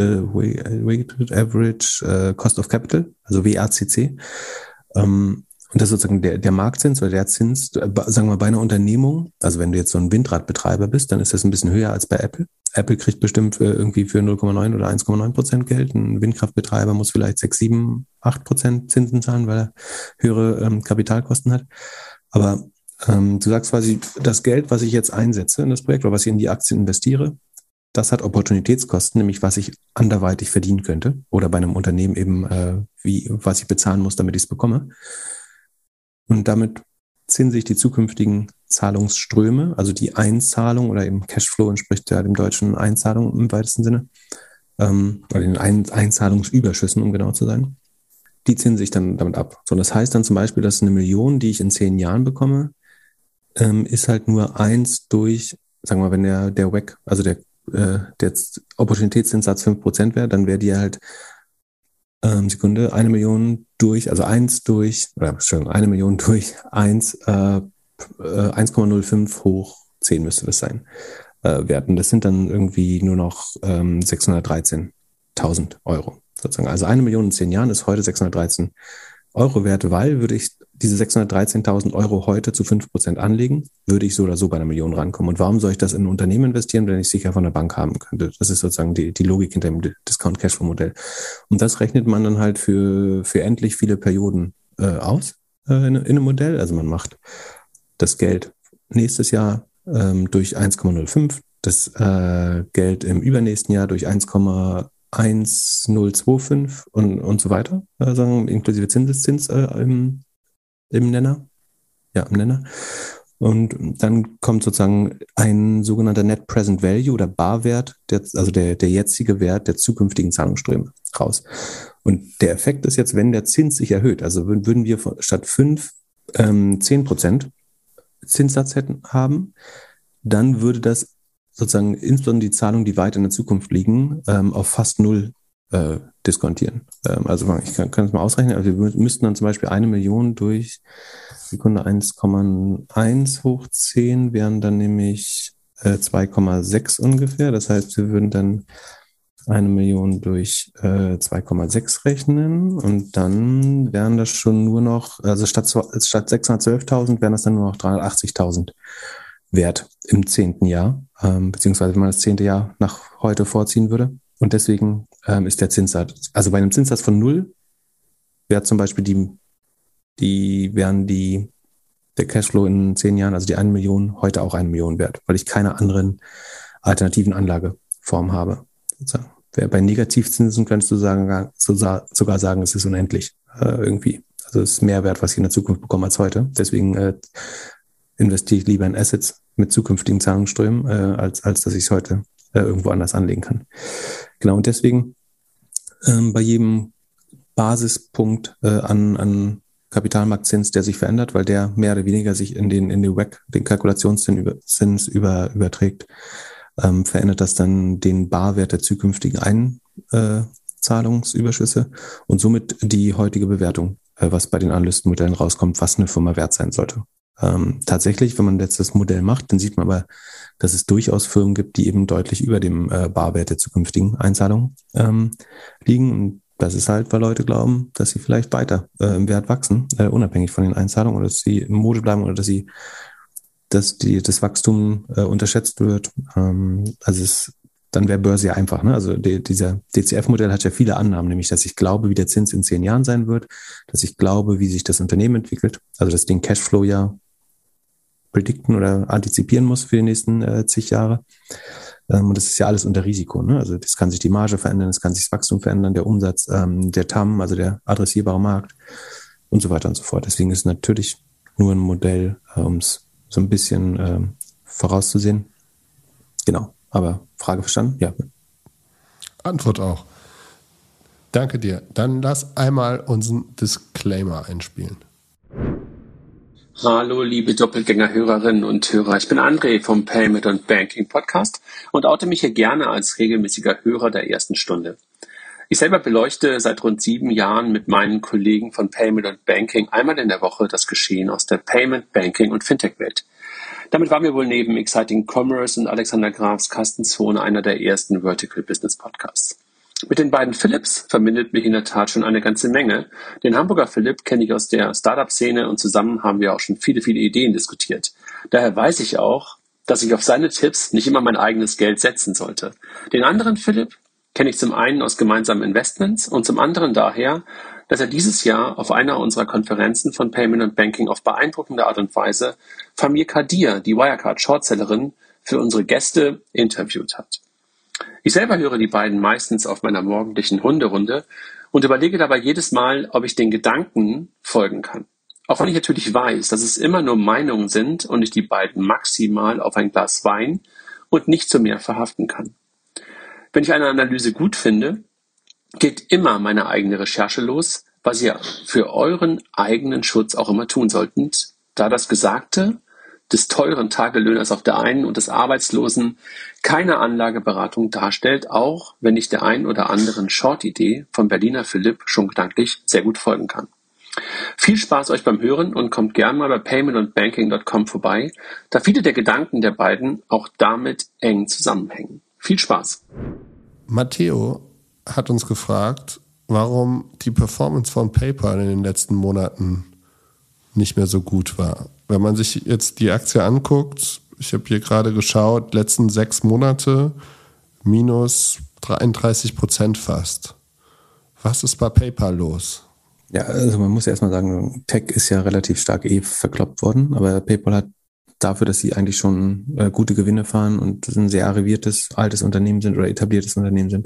Cost of Capital, also WACC. Und das ist sozusagen der Marktzins oder der Zins, sagen wir bei einer Unternehmung, also wenn du jetzt so ein Windradbetreiber bist, dann ist das ein bisschen höher als bei Apple. Apple kriegt bestimmt irgendwie für 0,9 oder 1,9% Geld. Ein Windkraftbetreiber muss vielleicht 6, 7, 8% Zinsen zahlen, weil er höhere Kapitalkosten hat. Aber du sagst quasi, das Geld, was ich jetzt einsetze in das Projekt oder was ich in die Aktien investiere, das hat Opportunitätskosten, nämlich was ich anderweitig verdienen könnte oder bei einem Unternehmen eben, was ich bezahlen muss, damit ich es bekomme. Und damit zinse ich die zukünftigen Zahlungsströme, also die Einzahlung oder eben Cashflow entspricht ja dem deutschen Einzahlung im weitesten Sinne, oder den Einzahlungsüberschüssen, um genau zu sein. Die zinse ich dann damit ab. So, das heißt dann zum Beispiel, dass 1 Million, die ich in 10 Jahren bekomme, ist halt nur 1 durch, sagen wir mal, wenn der WACC, also der Opportunitätszinssatz 5% wäre, dann wäre die halt 1 Million durch, also 1 durch, oder Entschuldigung, 1 Million durch 1,05 hoch 10 müsste das sein, Werten. Das sind dann irgendwie nur noch 613.000 Euro sozusagen. Also 1 Million in 10 Jahren ist heute 613 Euro wert, weil würde ich diese 613.000 Euro heute zu 5% anlegen, würde ich so oder so bei 1 Million rankommen. Und warum soll ich das in ein Unternehmen investieren, wenn ich es sicher von der Bank haben könnte? Das ist sozusagen die Logik hinter dem Discount-Cashflow-Modell. Und das rechnet man dann halt für endlich viele Perioden aus in einem Modell. Also man macht das Geld nächstes Jahr durch 1,05, das Geld im übernächsten Jahr durch 1,1025 und so weiter, sagen inklusive Zinseszins im Nenner. Ja, im Nenner. Und dann kommt sozusagen ein sogenannter Net Present Value oder Barwert, also der jetzige Wert der zukünftigen Zahlungsströme raus. Und der Effekt ist jetzt, wenn der Zins sich erhöht, also würden wir statt 5 10% Zinssatz haben, dann würde das sozusagen insbesondere die Zahlungen, die weit in der Zukunft liegen, auf fast 0 diskontieren. Also ich kann es mal ausrechnen, also wir müssten dann zum Beispiel 1 Million durch Sekunde 1,1 hoch 10 wären dann nämlich 2,6 ungefähr. Das heißt, wir würden dann 1 Million durch 2,6 rechnen und dann wären das schon nur noch, also statt 612.000 wären das dann nur noch 380.000 wert im 10. Jahr, beziehungsweise wenn man das 10. Jahr nach heute vorziehen würde. Und deswegen ist der Zinssatz, also bei einem Zinssatz von 0 wäre zum Beispiel der Cashflow in 10 Jahren, also die 1 Million, heute auch 1 Million wert, weil ich keine anderen alternativen Anlageformen habe. Sozusagen. Bei Negativzinsen könntest du sogar sagen, es ist unendlich irgendwie. Also es ist mehr wert, was ich in der Zukunft bekomme als heute. Deswegen investiere ich lieber in Assets mit zukünftigen Zahlungsströmen, als dass ich es heute irgendwo anders anlegen kann. Genau, und deswegen bei jedem Basispunkt an Kapitalmarktzins, der sich verändert, weil der mehr oder weniger sich in den WACC, den Kalkulationszins überträgt, verändert das dann den Barwert der zukünftigen Einzahlungsüberschüsse und somit die heutige Bewertung, was bei den Analystenmodellen rauskommt, was eine Firma wert sein sollte. Tatsächlich, wenn man jetzt das Modell macht, dann sieht man aber, dass es durchaus Firmen gibt, die eben deutlich über dem Barwert der zukünftigen Einzahlungen liegen. Und das ist halt, weil Leute glauben, dass sie vielleicht weiter im Wert wachsen, unabhängig von den Einzahlungen, oder dass sie in Mode bleiben oder dass das Wachstum unterschätzt wird. Dann wäre Börse ja einfach. Ne? Also dieser DCF-Modell hat ja viele Annahmen, nämlich, dass ich glaube, wie der Zins in 10 Jahren sein wird, dass ich glaube, wie sich das Unternehmen entwickelt, also dass den Cashflow ja predikten oder antizipieren muss für die nächsten zig Jahre. Und das ist ja alles unter Risiko. Ne? Also das kann sich die Marge verändern, es kann sich das Wachstum verändern, der Umsatz, der TAM, also der adressierbare Markt und so weiter und so fort. Deswegen ist es natürlich nur ein Modell, um es so ein bisschen vorauszusehen. Genau, aber Frage verstanden? Ja. Antwort auch. Danke dir. Dann lass einmal unseren Disclaimer einspielen. Hallo, liebe Doppelgänger-Hörerinnen und Hörer. Ich bin André vom Payment und Banking Podcast und oute mich hier gerne als regelmäßiger Hörer der ersten Stunde. Ich selber beleuchte seit rund 7 Jahren mit meinen Kollegen von Payment und Banking einmal in der Woche das Geschehen aus der Payment, Banking und Fintech-Welt. Damit waren wir wohl neben Exciting Commerce und Alexander Grafs Kastenzone einer der ersten Vertical Business Podcasts. Mit den beiden Philipps verbindet mich in der Tat schon eine ganze Menge. Den Hamburger Philipp kenne ich aus der Startup-Szene und zusammen haben wir auch schon viele, viele Ideen diskutiert. Daher weiß ich auch, dass ich auf seine Tipps nicht immer mein eigenes Geld setzen sollte. Den anderen Philipp kenne ich zum einen aus gemeinsamen Investments und zum anderen daher, dass er dieses Jahr auf einer unserer Konferenzen von Payment und Banking auf beeindruckende Art und Weise Famir Kadir, die Wirecard-Shortsellerin, für unsere Gäste interviewt hat. Ich selber höre die beiden meistens auf meiner morgendlichen Hunderunde und überlege dabei jedes Mal, ob ich den Gedanken folgen kann. Auch wenn ich natürlich weiß, dass es immer nur Meinungen sind und ich die beiden maximal auf ein Glas Wein und nicht zu mehr verhaften kann. Wenn ich eine Analyse gut finde, geht immer meine eigene Recherche los, was ihr für euren eigenen Schutz auch immer tun solltet, da das Gesagte des teuren Tagelöhners auf der einen und des Arbeitslosen keine Anlageberatung darstellt, auch wenn ich der ein oder anderen Short-Idee vom Berliner Philipp schon gedanklich sehr gut folgen kann. Viel Spaß euch beim Hören und kommt gern mal bei paymentandbanking.com vorbei, da viele der Gedanken der beiden auch damit eng zusammenhängen. Viel Spaß! Matteo hat uns gefragt, warum die Performance von PayPal in den letzten Monaten nicht mehr so gut war. Wenn man sich jetzt die Aktie anguckt, ich habe hier gerade geschaut, letzten 6 Monate minus 33% fast. Was ist bei PayPal los? Ja, also man muss ja erstmal sagen, Tech ist ja relativ stark verkloppt worden, aber PayPal hat dafür, dass sie eigentlich schon gute Gewinne fahren und ein sehr arriviertes, altes Unternehmen sind oder etabliertes Unternehmen sind,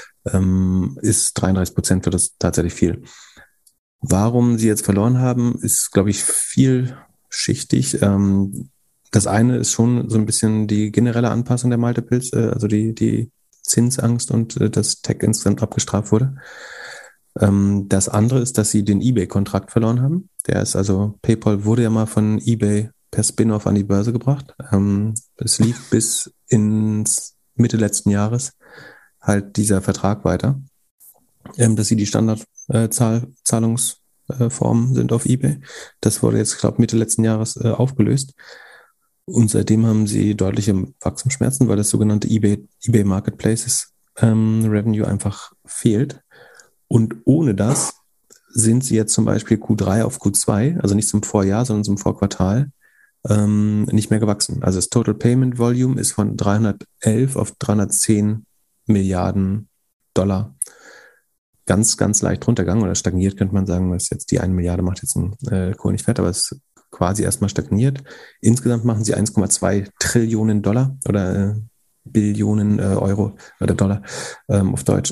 ist 33% für das tatsächlich viel. Warum sie jetzt verloren haben, ist, glaube ich, vielschichtig. Das eine ist schon so ein bisschen die generelle Anpassung der Multiples, also die Zinsangst und dass Tech insgesamt abgestraft wurde. Das andere ist, dass sie den eBay-Kontrakt verloren haben. PayPal wurde ja mal von eBay per Spin-off an die Börse gebracht. Es lief bis ins Mitte letzten Jahres halt dieser Vertrag weiter, dass sie die Standardzahlungsformen sind auf eBay. Das wurde jetzt, glaube ich, Mitte letzten Jahres aufgelöst. Und seitdem haben sie deutliche Wachstumsschmerzen, weil das sogenannte eBay Marketplaces Revenue einfach fehlt. Und ohne das sind sie jetzt zum Beispiel Q3 auf Q2, also nicht zum Vorjahr, sondern zum Vorquartal, nicht mehr gewachsen. Also das Total Payment Volume ist von 311 auf 310 Milliarden Dollar ganz, ganz leicht runtergegangen oder stagniert, könnte man sagen, was jetzt die 1 Milliarde macht jetzt ein Kohl nicht fett, aber es ist quasi erstmal stagniert. Insgesamt machen sie 1,2 Trillionen Dollar oder Billionen Euro oder Dollar auf Deutsch.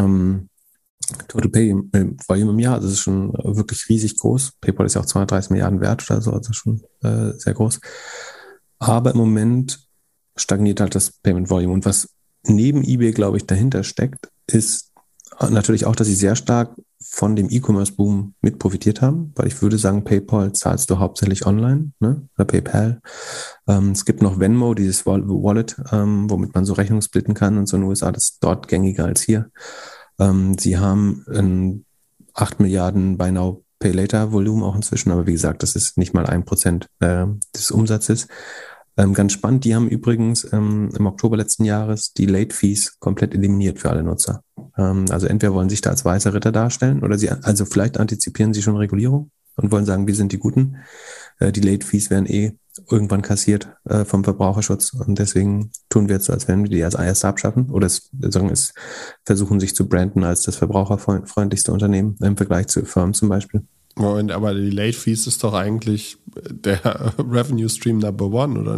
Total Volume im Jahr, also das ist schon wirklich riesig groß. PayPal ist ja auch 230 Milliarden wert oder so, also schon sehr groß. Aber im Moment stagniert halt das Payment Volume. Und was neben eBay, glaube ich, dahinter steckt, ist natürlich auch, dass sie sehr stark von dem E-Commerce-Boom mit profitiert haben, weil ich würde sagen, PayPal zahlst du hauptsächlich online, ne? Oder PayPal. Es gibt noch Venmo, dieses Wallet, womit man so Rechnungen splitten kann und so in den USA, das ist dort gängiger als hier. Sie haben ein 8 Milliarden Buy Now, Pay Later Volumen auch inzwischen, aber wie gesagt, das ist nicht mal 1% des Umsatzes. Ganz spannend, die haben übrigens im Oktober letzten Jahres die Late Fees komplett eliminiert für alle Nutzer. Also entweder wollen sich da als weißer Ritter darstellen oder also vielleicht antizipieren sie schon Regulierung und wollen sagen, wir sind die Guten. Die Late Fees werden irgendwann kassiert vom Verbraucherschutz und deswegen tun wir jetzt so, als wenn wir die als erste abschaffen oder versuchen sich zu branden als das verbraucherfreundlichste Unternehmen im Vergleich zu Firmen zum Beispiel. Moment, aber die Late Fees ist doch eigentlich der Revenue Stream Number 1, oder nicht?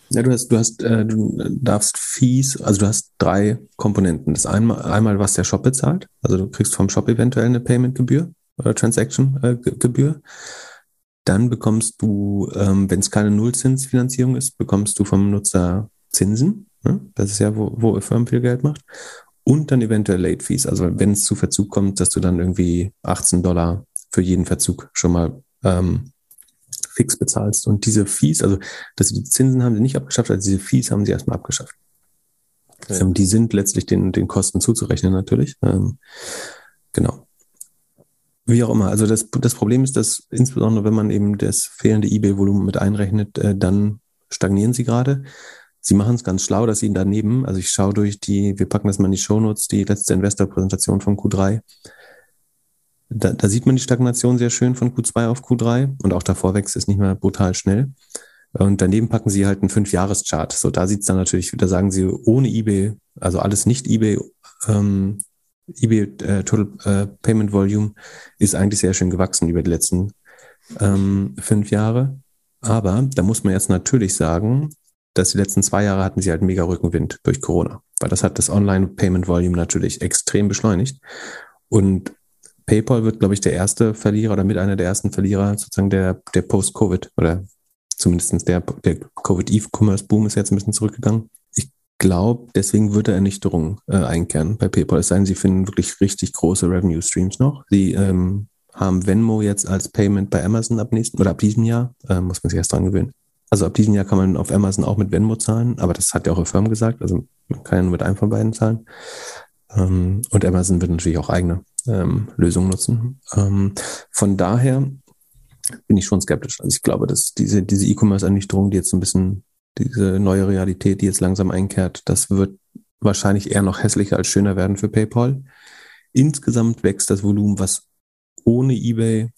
Ja, du darfst Fees, also du hast 3 Komponenten. Das einmal, was der Shop bezahlt. Also du kriegst vom Shop eventuell eine Payment-Gebühr oder Transaction-Gebühr. Dann bekommst du, wenn es keine Nullzinsfinanzierung ist, bekommst du vom Nutzer Zinsen. Ne? Das ist ja, wo Affirm viel Geld macht. Und dann eventuell Late Fees. Also wenn es zu Verzug kommt, dass du dann irgendwie $18 für jeden Verzug schon mal fix bezahlst. Und diese Fees, also dass sie die Zinsen haben sie nicht abgeschafft, also diese Fees haben sie erstmal abgeschafft. Okay. Die sind letztlich den Kosten zuzurechnen natürlich. Genau. Wie auch immer. Also das Problem ist, dass insbesondere wenn man eben das fehlende eBay-Volumen mit einrechnet, dann stagnieren sie gerade. Sie machen es ganz schlau, dass sie daneben, also ich schaue wir packen das mal in die Shownotes, die letzte Investor-Präsentation von Q3. Da sieht man die Stagnation sehr schön von Q2 auf Q3 und auch davor wächst es nicht mehr brutal schnell. Und daneben packen sie halt einen 5-Jahres-Chart. So, da sieht's dann natürlich, da sagen sie, ohne eBay, also alles nicht eBay, Total Payment Volume ist eigentlich sehr schön gewachsen über die letzten 5 Jahre. Aber da muss man jetzt natürlich sagen, dass die letzten 2 Jahre hatten sie halt mega Rückenwind durch Corona, weil das hat das Online-Payment-Volume natürlich extrem beschleunigt. Und PayPal wird, glaube ich, der erste Verlierer oder mit einer der ersten Verlierer sozusagen der Post-Covid oder zumindest der Covid-E-Commerce-Boom ist jetzt ein bisschen zurückgegangen. Ich glaube, deswegen wird Ernüchterung einkehren bei PayPal. Es sei denn, sie finden wirklich richtig große Revenue-Streams noch. Sie haben Venmo jetzt als Payment bei Amazon ab diesem Jahr, muss man sich erst dran gewöhnen. Also ab diesem Jahr kann man auf Amazon auch mit Venmo zahlen, aber das hat ja auch Affirm gesagt, also man kann ja nur mit einem von beiden zahlen. Und Amazon wird natürlich auch eigene Lösungen nutzen. Von daher bin ich schon skeptisch. Also ich glaube, dass diese E-Commerce-Ernüchterung, die jetzt so ein bisschen, diese neue Realität, die jetzt langsam einkehrt, das wird wahrscheinlich eher noch hässlicher als schöner werden für PayPal. Insgesamt wächst das Volumen, was ohne eBay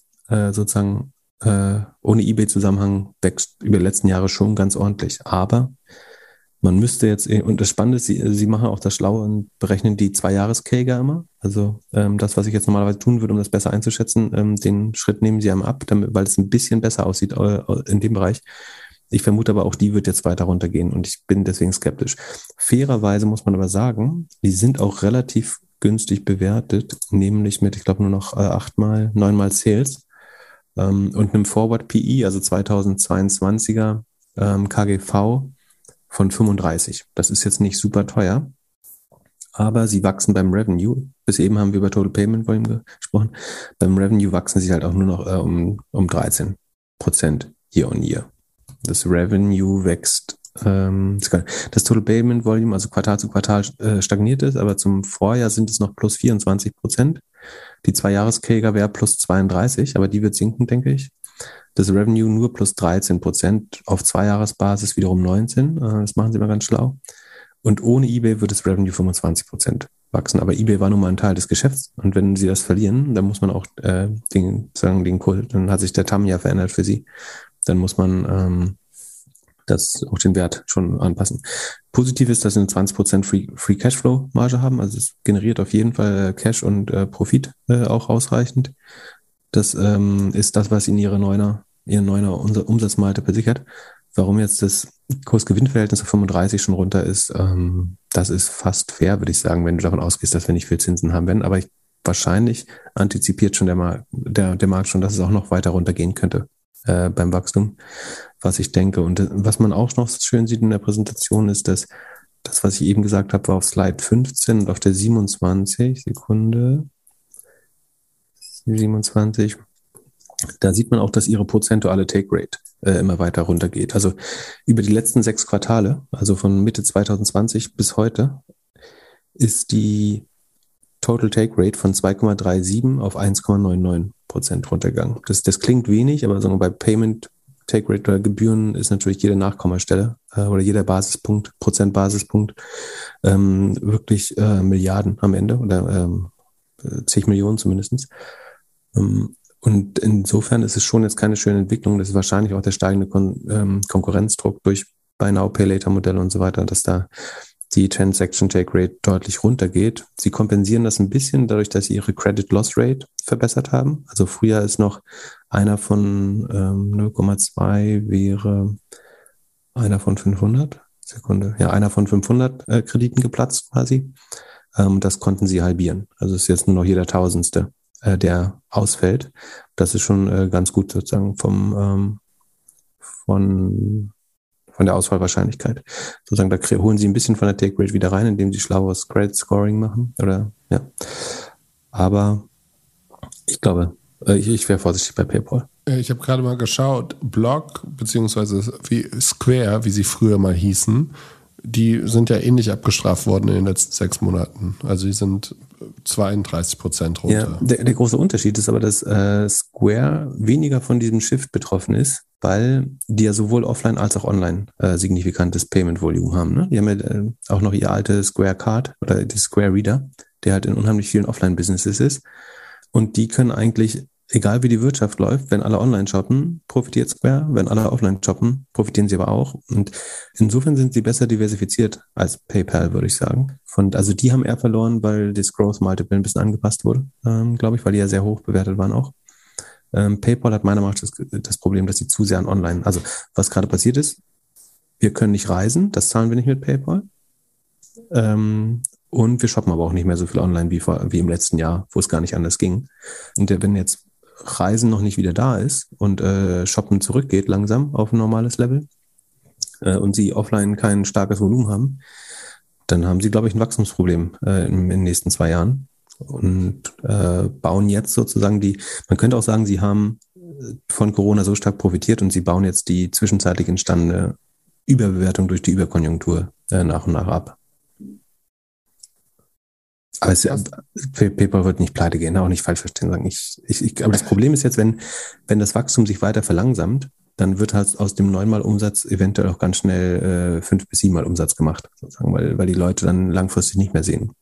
ohne eBay-Zusammenhang wächst über die letzten Jahre schon ganz ordentlich. Aber man müsste jetzt, und das Spannende ist, sie machen auch das Schlaue und berechnen die 2-Jahres-CAGR immer. Also das, was ich jetzt normalerweise tun würde, um das besser einzuschätzen, den Schritt nehmen sie einmal ab, weil es ein bisschen besser aussieht in dem Bereich. Ich vermute aber auch, die wird jetzt weiter runtergehen und ich bin deswegen skeptisch. Fairerweise muss man aber sagen, die sind auch relativ günstig bewertet, nämlich mit, ich glaube, nur noch 9 mal Sales und einem Forward PE, also 2022er KGV von 35. Das ist jetzt nicht super teuer, aber sie wachsen beim Revenue. Bis eben haben wir über Total Payment Volume gesprochen. Beim Revenue wachsen sie halt auch nur noch um 13% year on year. Das Revenue wächst, das Total Payment Volume, also Quartal zu Quartal stagniert ist, aber zum Vorjahr sind es noch plus 24%. Die 2-Jahres-CAGR wäre plus 32, aber die wird sinken, denke ich. Das Revenue nur plus 13%, auf 2-Jahres-Basis wiederum 19. Das machen sie mal ganz schlau. Und ohne eBay wird das Revenue 25% wachsen. Aber eBay war nun mal ein Teil des Geschäfts. Und wenn sie das verlieren, dann muss man auch den Kurs, dann hat sich der TAM ja verändert für sie. Dann muss man das auch den Wert schon anpassen. Positiv ist, dass sie eine 20% Free Cashflow Marge haben. Also es generiert auf jeden Fall Cash und Profit auch ausreichend. Das ist das, was ihnen ihren neuner Umsatzmarge versichert. Warum jetzt das Kurs-Gewinn-Verhältnis auf 35 schon runter ist, das ist fast fair, würde ich sagen, wenn du davon ausgehst, dass wir nicht viel Zinsen haben werden. Aber wahrscheinlich antizipiert schon der Markt schon, dass es auch noch weiter runtergehen könnte beim Wachstum, was ich denke. Und was man auch noch schön sieht in der Präsentation ist, dass das, was ich eben gesagt habe, war auf Slide 15 und auf der 27 Sekunde. 27. Da sieht man auch, dass ihre prozentuale Take Rate immer weiter runtergeht. Also über die letzten 6 Quartale, also von Mitte 2020 bis heute, ist die Total Take Rate von 2,37 auf 1,99% runtergegangen. Das klingt wenig, aber sagen wir, bei Payment Take Rate oder Gebühren ist natürlich jede Nachkommastelle oder jeder Basispunkt, Prozentbasispunkt wirklich Milliarden am Ende oder zig Millionen zumindest. Und insofern ist es schon jetzt keine schöne Entwicklung. Das ist wahrscheinlich auch der steigende Konkurrenzdruck durch Buy Now, Pay Later Modelle und so weiter, dass da die Transaction Take Rate deutlich runtergeht. Sie kompensieren das ein bisschen dadurch, dass sie ihre Credit Loss Rate verbessert haben. Also früher ist noch einer von 0,2 wäre einer von 500, Sekunde, ja, einer von 500 Krediten geplatzt quasi. Das konnten sie halbieren. Also es ist jetzt nur noch jeder Tausendste, der ausfällt. Das ist schon ganz gut sozusagen von der Auswahlwahrscheinlichkeit. Sozusagen, da holen sie ein bisschen von der Take Rate wieder rein, indem sie schlaues Credit Scoring machen. Oder ja. Aber ich glaube, ich wäre vorsichtig bei PayPal. Ich habe gerade mal geschaut, Block beziehungsweise wie Square, wie sie früher mal hießen, die sind ja ähnlich abgestraft worden in den letzten 6 Monaten. Also die sind 32% runter. Ja, der große Unterschied ist aber, dass Square weniger von diesem Shift betroffen ist, weil die ja sowohl offline als auch online signifikantes Payment Volume haben. Ne? Die haben ja auch noch ihr alte Square Card oder die Square Reader, der halt in unheimlich vielen Offline-Businesses ist. Und die können eigentlich, egal wie die Wirtschaft läuft, wenn alle online shoppen, profitiert Square. Wenn alle offline shoppen, profitieren sie aber auch. Und insofern sind sie besser diversifiziert als PayPal, würde ich sagen. Also die haben eher verloren, weil das Growth Multiple ein bisschen angepasst wurde, glaube ich, weil die ja sehr hoch bewertet waren auch. PayPal hat meiner Meinung nach das Problem, dass sie zu sehr an online, also was gerade passiert ist, wir können nicht reisen, das zahlen wir nicht mit PayPal. Und wir shoppen aber auch nicht mehr so viel online wie im letzten Jahr, wo es gar nicht anders ging. Und wenn jetzt Reisen noch nicht wieder da ist und Shoppen zurückgeht langsam auf ein normales Level und sie offline kein starkes Volumen haben, dann haben sie, glaube ich, ein Wachstumsproblem in den nächsten 2 Jahren und bauen jetzt sozusagen man könnte auch sagen, sie haben von Corona so stark profitiert und sie bauen jetzt die zwischenzeitlich entstandene Überbewertung durch die Überkonjunktur nach und nach ab. Aber PayPal wird nicht pleite gehen, auch nicht falsch verstehen. Aber das Problem ist jetzt, wenn das Wachstum sich weiter verlangsamt, dann wird halt aus dem 9-mal Umsatz eventuell auch ganz schnell 5 bis 7-mal Umsatz gemacht, sozusagen, weil die Leute dann langfristig nicht mehr sehen,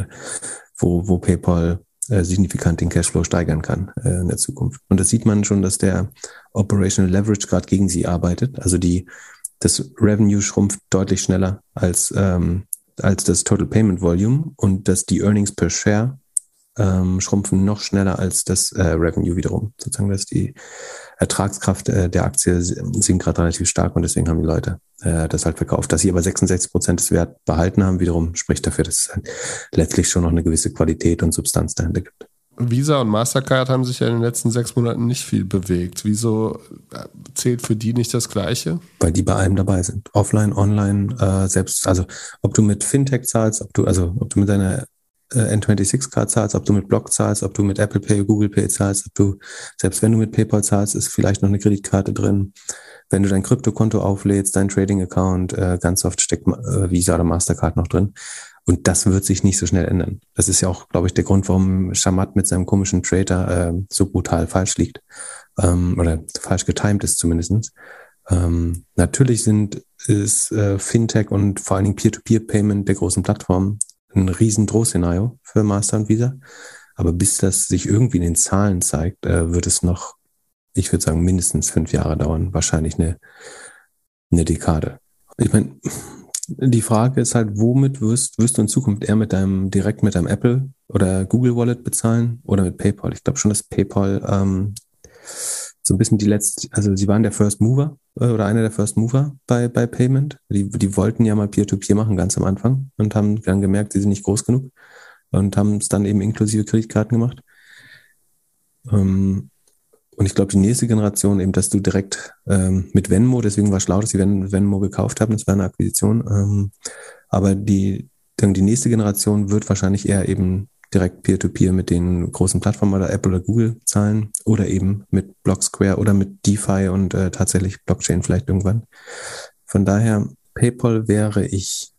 wo PayPal signifikant den Cashflow steigern kann in der Zukunft. Und das sieht man schon, dass der Operational Leverage gerade gegen sie arbeitet. Also das Revenue schrumpft deutlich schneller als das Total Payment Volume und dass die Earnings per Share schrumpfen noch schneller als das Revenue wiederum. Sozusagen, dass die Ertragskraft der Aktie sinkt gerade relativ stark und deswegen haben die Leute das halt verkauft. Dass sie aber 66% des Werts behalten haben, wiederum spricht dafür, dass es halt letztlich schon noch eine gewisse Qualität und Substanz dahinter gibt. Visa und Mastercard haben sich ja in den letzten 6 Monaten nicht viel bewegt. Wieso zählt für die nicht das Gleiche? Weil die bei allem dabei sind. Offline, online, selbst, also ob du mit Fintech zahlst, ob du mit deiner N26-Card zahlst, ob du mit Block zahlst, ob du mit Apple Pay, Google Pay zahlst, selbst wenn du mit PayPal zahlst, ist vielleicht noch eine Kreditkarte drin. Wenn du dein Kryptokonto auflädst, dein Trading-Account, ganz oft steckt Visa oder Mastercard noch drin. Und das wird sich nicht so schnell ändern. Das ist ja auch, glaube ich, der Grund, warum Shamat mit seinem komischen Trader so brutal falsch liegt. Oder falsch getimed ist zumindest. Natürlich ist Fintech und vor allen Dingen Peer-to-Peer-Payment der großen Plattformen ein riesen Drohszenario für Master und Visa. Aber bis das sich irgendwie in den Zahlen zeigt, wird es noch, ich würde sagen, mindestens 5 Jahre dauern. Wahrscheinlich eine Dekade. Ich meine, die Frage ist halt, womit wirst du in Zukunft eher direkt mit deinem Apple oder Google Wallet bezahlen oder mit PayPal? Ich glaube schon, dass PayPal so ein bisschen also sie waren der First Mover oder einer der First Mover bei Payment. Die wollten ja mal Peer-to-Peer machen ganz am Anfang und haben dann gemerkt, sie sind nicht groß genug und haben es dann eben inklusive Kreditkarten gemacht. Und ich glaube, die nächste Generation eben, dass du direkt mit Venmo, deswegen war es schlau, dass sie Venmo gekauft haben, das war eine Akquisition. Aber die nächste Generation wird wahrscheinlich eher eben direkt Peer-to-Peer mit den großen Plattformen oder Apple oder Google zahlen oder eben mit Block Square oder mit DeFi und tatsächlich Blockchain vielleicht irgendwann. Von daher, PayPal wäre ich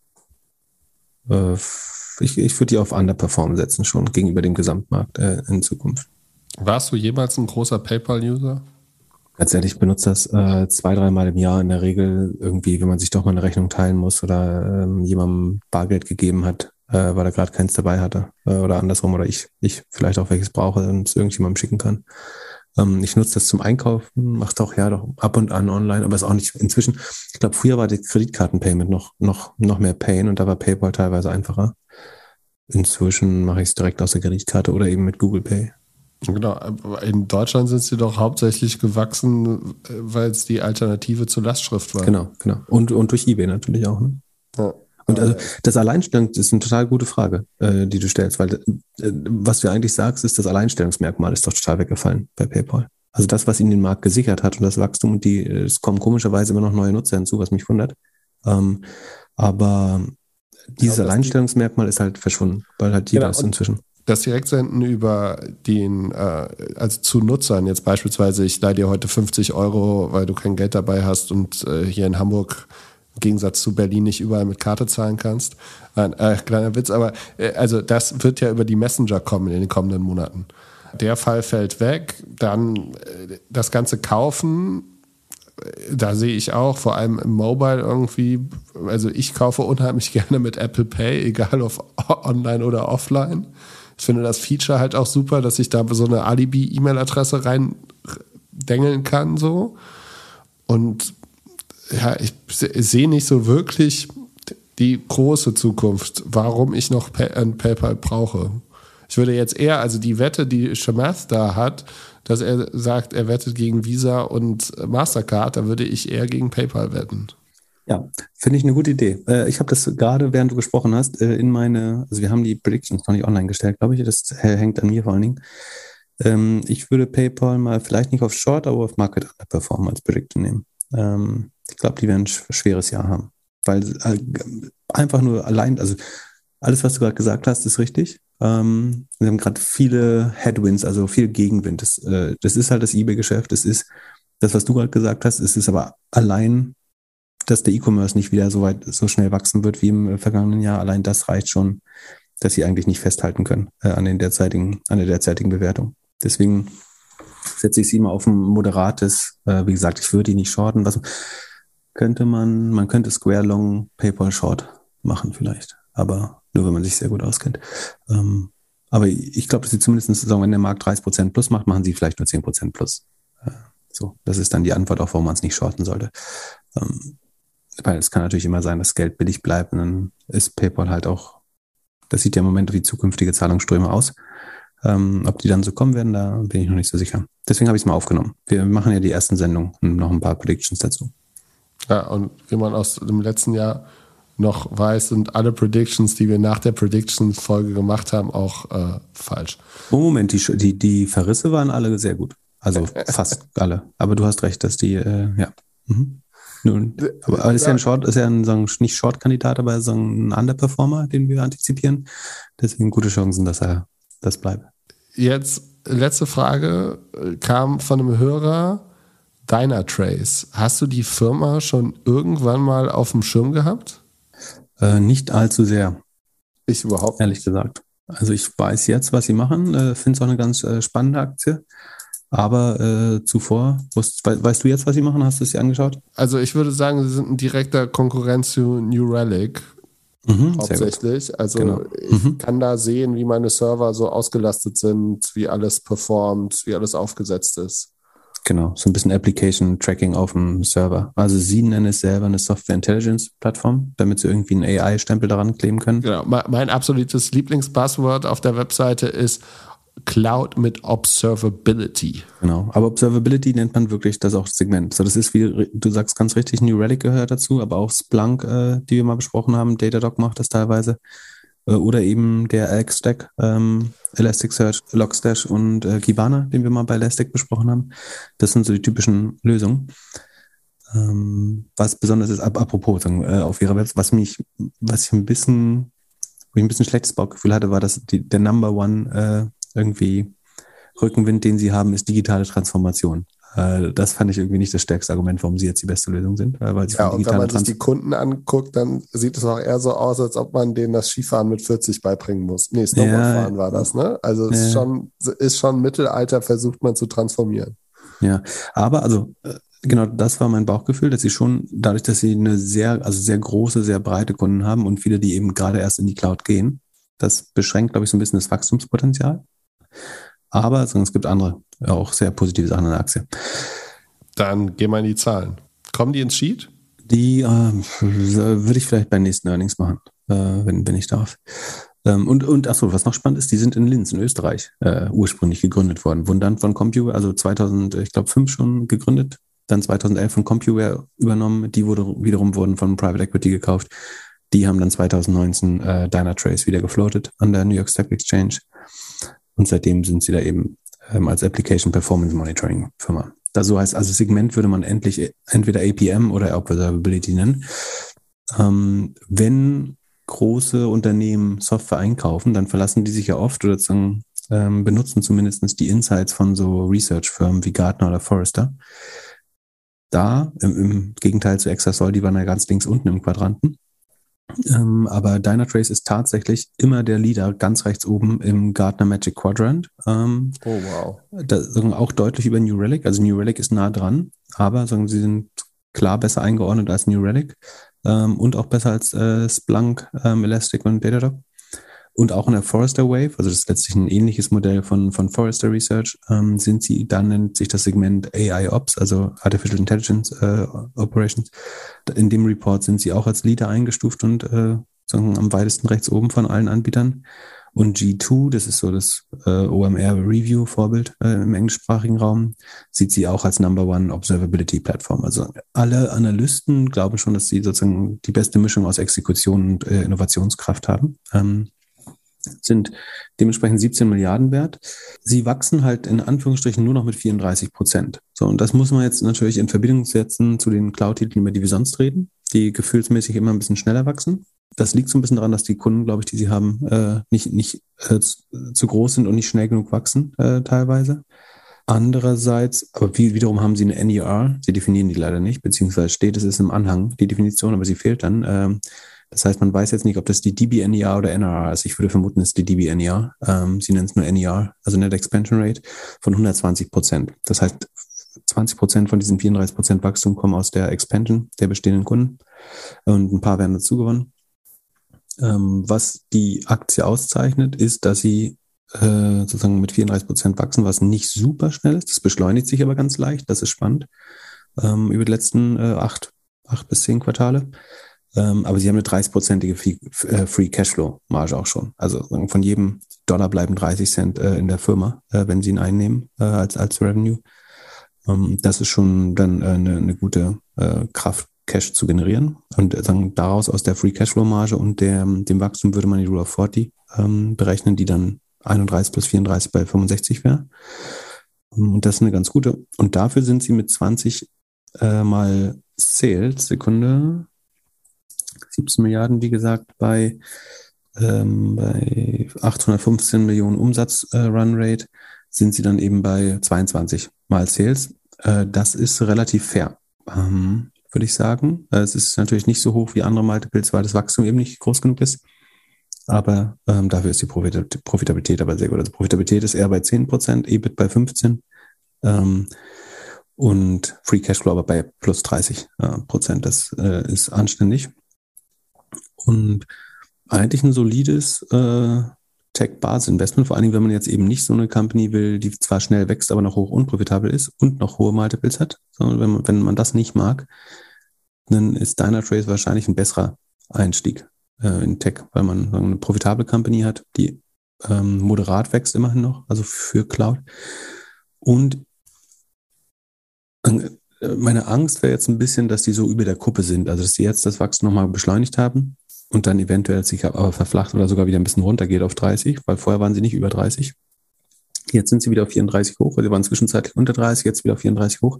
würde die auf Underperform setzen schon gegenüber dem Gesamtmarkt in Zukunft. Warst du jemals ein großer PayPal-User? Ganz ehrlich, ich benutze das 2-3 Mal im Jahr in der Regel irgendwie, wenn man sich doch mal eine Rechnung teilen muss oder jemandem Bargeld gegeben hat, weil er gerade keins dabei hatte oder andersrum oder ich vielleicht auch welches brauche und es irgendjemandem schicken kann. Ich nutze das zum Einkaufen, mache doch ab und an online, aber ist auch nicht inzwischen. Ich glaube, früher war das Kreditkartenpayment noch mehr Pain und da war PayPal teilweise einfacher. Inzwischen mache ich es direkt aus der Kreditkarte oder eben mit Google Pay. Genau, aber in Deutschland sind sie doch hauptsächlich gewachsen, weil es die Alternative zur Lastschrift war. Genau. Und durch eBay natürlich auch. Ne? Ja. Und also das Alleinstellung ist eine total gute Frage, die du stellst, weil was du eigentlich sagst, ist, das Alleinstellungsmerkmal ist doch total weggefallen bei PayPal. Also das, was ihnen den Markt gesichert hat und das Wachstum und es kommen komischerweise immer noch neue Nutzer hinzu, was mich wundert. Aber dieses Alleinstellungsmerkmal ist halt verschwunden, weil halt jeder ist inzwischen. Das Direktsenden über also zu Nutzern, jetzt beispielsweise, ich leihe dir heute 50 €, weil du kein Geld dabei hast und hier in Hamburg im Gegensatz zu Berlin nicht überall mit Karte zahlen kannst. Kleiner Witz, aber also das wird ja über die Messenger kommen in den kommenden Monaten. Der Fall fällt weg, dann das ganze Kaufen, da sehe ich auch, vor allem im Mobile irgendwie, also ich kaufe unheimlich gerne mit Apple Pay, egal ob online oder offline. Ich finde das Feature halt auch super, dass ich da so eine Alibi-E-Mail-Adresse reindengeln kann, so. Und ja, ich sehe nicht so wirklich die große Zukunft, warum ich noch ein PayPal brauche. Ich würde jetzt eher, also die Wette, die Chamath da hat, dass er sagt, er wettet gegen Visa und Mastercard, da würde ich eher gegen PayPal wetten. Ja, finde ich eine gute Idee. Ich habe das gerade, während du gesprochen hast, also wir haben die Predictions noch nicht online gestellt, glaube ich, das hängt an mir vor allen Dingen. Ich würde PayPal mal vielleicht nicht auf Short, aber auf Market Underperform als Prediction nehmen. Ich glaube, die werden ein schweres Jahr haben, weil einfach nur allein, also alles, was du gerade gesagt hast, ist richtig. Wir haben gerade viele Headwinds, also viel Gegenwind. Das ist halt das eBay-Geschäft. Das ist das, was du gerade gesagt hast. Es ist aber allein, dass der E-Commerce nicht wieder so schnell wachsen wird wie im vergangenen Jahr. Allein das reicht schon, dass sie eigentlich nicht festhalten können an der derzeitigen Bewertung. Deswegen setze ich sie mal auf ein moderates. Wie gesagt, ich würde die nicht shorten. Was man könnte Square Long PayPal Short machen vielleicht, aber nur wenn man sich sehr gut auskennt. Aber ich glaube, dass sie zumindest sagen, wenn der Markt 30% plus macht, machen sie vielleicht nur 10% plus. So, das ist dann die Antwort auch, warum man es nicht shorten sollte. Weil es kann natürlich immer sein, dass Geld billig bleibt und dann ist PayPal halt auch, das sieht ja im Moment wie zukünftige Zahlungsströme aus. Ob die dann so kommen werden, da bin ich noch nicht so sicher. Deswegen habe ich es mal aufgenommen. Wir machen ja die ersten Sendungen und noch ein paar Predictions dazu. Ja, und wie man aus dem letzten Jahr noch weiß, sind alle Predictions, die wir nach der Prediction-Folge gemacht haben, auch falsch. Oh, Moment, die Verrisse waren alle sehr gut. Also fast alle. Aber du hast recht, dass die, ja. Mhm. Nun, aber ist ja ein nicht Short-Kandidat, aber so ein Underperformer, den wir antizipieren. Deswegen gute Chancen, dass er das bleibt. Jetzt, letzte Frage kam von einem Hörer, Dynatrace. Hast du die Firma schon irgendwann mal auf dem Schirm gehabt? Nicht allzu sehr. Ich überhaupt nicht. Ehrlich gesagt. Also ich weiß jetzt, was sie machen, finde es auch eine ganz spannende Aktie. Aber zuvor, weißt du jetzt, was sie machen? Hast du es dir angeschaut? Also ich würde sagen, sie sind ein direkter Konkurrent zu New Relic. Hauptsächlich. Also genau. Ich kann da sehen, wie meine Server so ausgelastet sind, wie alles performt, wie alles aufgesetzt ist. Genau, so ein bisschen Application Tracking auf dem Server. Also sie nennen es selber eine Software Intelligence Plattform, damit sie irgendwie einen AI-Stempel daran kleben können. Genau, mein absolutes Lieblingsbuzzword auf der Webseite ist Cloud mit Observability. Genau, aber Observability nennt man wirklich das auch Segment. So, das ist, wie du sagst ganz richtig, New Relic gehört dazu, aber auch Splunk, die wir mal besprochen haben, Datadog macht das teilweise. Oder eben der Elk-Stack, Elasticsearch, Logstash und Kibana, den wir mal bei Elastic besprochen haben. Das sind so die typischen Lösungen. Was besonders ist, apropos auf ihrer Website, wo ich ein bisschen schlechtes Bauchgefühl hatte, war, dass der Number One irgendwie Rückenwind, den sie haben, ist digitale Transformation. Das fand ich irgendwie nicht das stärkste Argument, warum sie jetzt die beste Lösung sind. Weil sie und wenn man sich die Kunden anguckt, dann sieht es auch eher so aus, als ob man denen das Skifahren mit 40 beibringen muss. Nee, Snowboardfahren war das, ne? Also es ist schon Mittelalter, versucht man zu transformieren. Ja, aber also genau, das war mein Bauchgefühl, dass sie schon, dadurch, dass sie eine sehr große, sehr breite Kunden haben und viele, die eben gerade erst in die Cloud gehen, das beschränkt, glaube ich, so ein bisschen das Wachstumspotenzial. Aber es gibt andere, auch sehr positive Sachen in der Aktie. Dann gehen wir in die Zahlen. Kommen die ins Sheet? Die würde ich vielleicht beim nächsten Earnings machen, wenn ich darf. Achso, was noch spannend ist, die sind in Linz in Österreich ursprünglich gegründet worden, wurden dann von CompuWare, also 2005 schon gegründet, dann 2011 von CompuWare übernommen, die wurden von Private Equity gekauft. Die haben dann 2019 Dynatrace wieder gefloatet an der New York Stock Exchange und seitdem sind sie da eben als Application Performance Monitoring Firma. Das so heißt, also Segment würde man entweder APM oder Observability nennen. Wenn große Unternehmen Software einkaufen, dann verlassen die sich ja oft oder benutzen zumindest die Insights von so Research-Firmen wie Gartner oder Forrester. Da, im Gegenteil zu Exasol, die waren ja ganz links unten im Quadranten. Aber Dynatrace ist tatsächlich immer der Leader ganz rechts oben im Gartner Magic Quadrant. Wow. Auch deutlich über New Relic. Also New Relic ist nah dran, aber sie sind klar besser eingeordnet als New Relic. Und auch besser als Splunk, Elastic und Datadog. Und auch in der Forrester Wave, also das ist letztlich ein ähnliches Modell von Forrester Research, dann nennt sich das Segment AI Ops, also Artificial Intelligence Operations. In dem Report sind sie auch als Leader eingestuft und am weitesten rechts oben von allen Anbietern. Und G2, das ist so das OMR Review Vorbild im englischsprachigen Raum, sieht sie auch als Number One Observability Plattform. Also alle Analysten glauben schon, dass sie sozusagen die beste Mischung aus Exekution und Innovationskraft haben. Sind dementsprechend 17 Milliarden wert. Sie wachsen halt in Anführungsstrichen nur noch mit 34%. So, und das muss man jetzt natürlich in Verbindung setzen zu den Cloud-Titeln, über die wir sonst reden, die gefühlsmäßig immer ein bisschen schneller wachsen. Das liegt so ein bisschen daran, dass die Kunden, glaube ich, die sie haben, nicht zu groß sind und nicht schnell genug wachsen, teilweise. Andererseits, aber wiederum haben sie eine NER, sie definieren die leider nicht, beziehungsweise steht, es ist im Anhang, die Definition, aber sie fehlt dann. Das heißt, man weiß jetzt nicht, ob das die DBNER oder NRR ist. Ich würde vermuten, es ist die DBNER. Sie nennen es nur NER, also Net Expansion Rate von 120%. Das heißt, 20% von diesen 34% Wachstum kommen aus der Expansion der bestehenden Kunden und ein paar werden dazu gewonnen. Was die Aktie auszeichnet, ist, dass sie sozusagen mit 34% wachsen, was nicht super schnell ist. Das beschleunigt sich aber ganz leicht. Das ist spannend. Über die letzten 8 bis 10 Quartale. Aber sie haben eine 30%ige Free Cashflow Marge auch schon. Also von jedem Dollar bleiben 30 Cent in der Firma, wenn sie ihn einnehmen als Revenue. Das ist schon dann eine gute Kraft, Cash zu generieren. Und daraus aus der Free Cashflow Marge und dem Wachstum würde man die Rule of 40 berechnen, die dann 31 plus 34 bei 65 wäre. Und das ist eine ganz gute. Und dafür sind sie mit 20 mal Sales, 17 Milliarden, wie gesagt, bei 815 Millionen Umsatz Runrate sind sie dann eben bei 22 mal Sales. Das ist relativ fair, würde ich sagen. Es ist natürlich nicht so hoch wie andere Multiples, weil das Wachstum eben nicht groß genug ist. Aber dafür ist die Profitabilität aber sehr gut. Also Profitabilität ist eher bei 10%, EBIT bei 15%. Und Free Cashflow aber bei plus 30%. Das ist anständig. Und eigentlich ein solides Tech-Basis-Investment, vor allem wenn man jetzt eben nicht so eine Company will, die zwar schnell wächst, aber noch hoch unprofitabel ist und noch hohe Multiples hat. Sondern wenn man das nicht mag, dann ist Dynatrace wahrscheinlich ein besserer Einstieg in Tech, weil man eine profitable Company hat, die moderat wächst immerhin noch, also für Cloud. Und meine Angst wäre jetzt ein bisschen, dass die so über der Kuppe sind, also dass die jetzt das Wachstum nochmal beschleunigt haben und dann eventuell sich aber verflacht oder sogar wieder ein bisschen runtergeht auf 30, weil vorher waren sie nicht über 30. Jetzt sind sie wieder auf 34 hoch, weil sie waren zwischenzeitlich unter 30, jetzt wieder auf 34 hoch.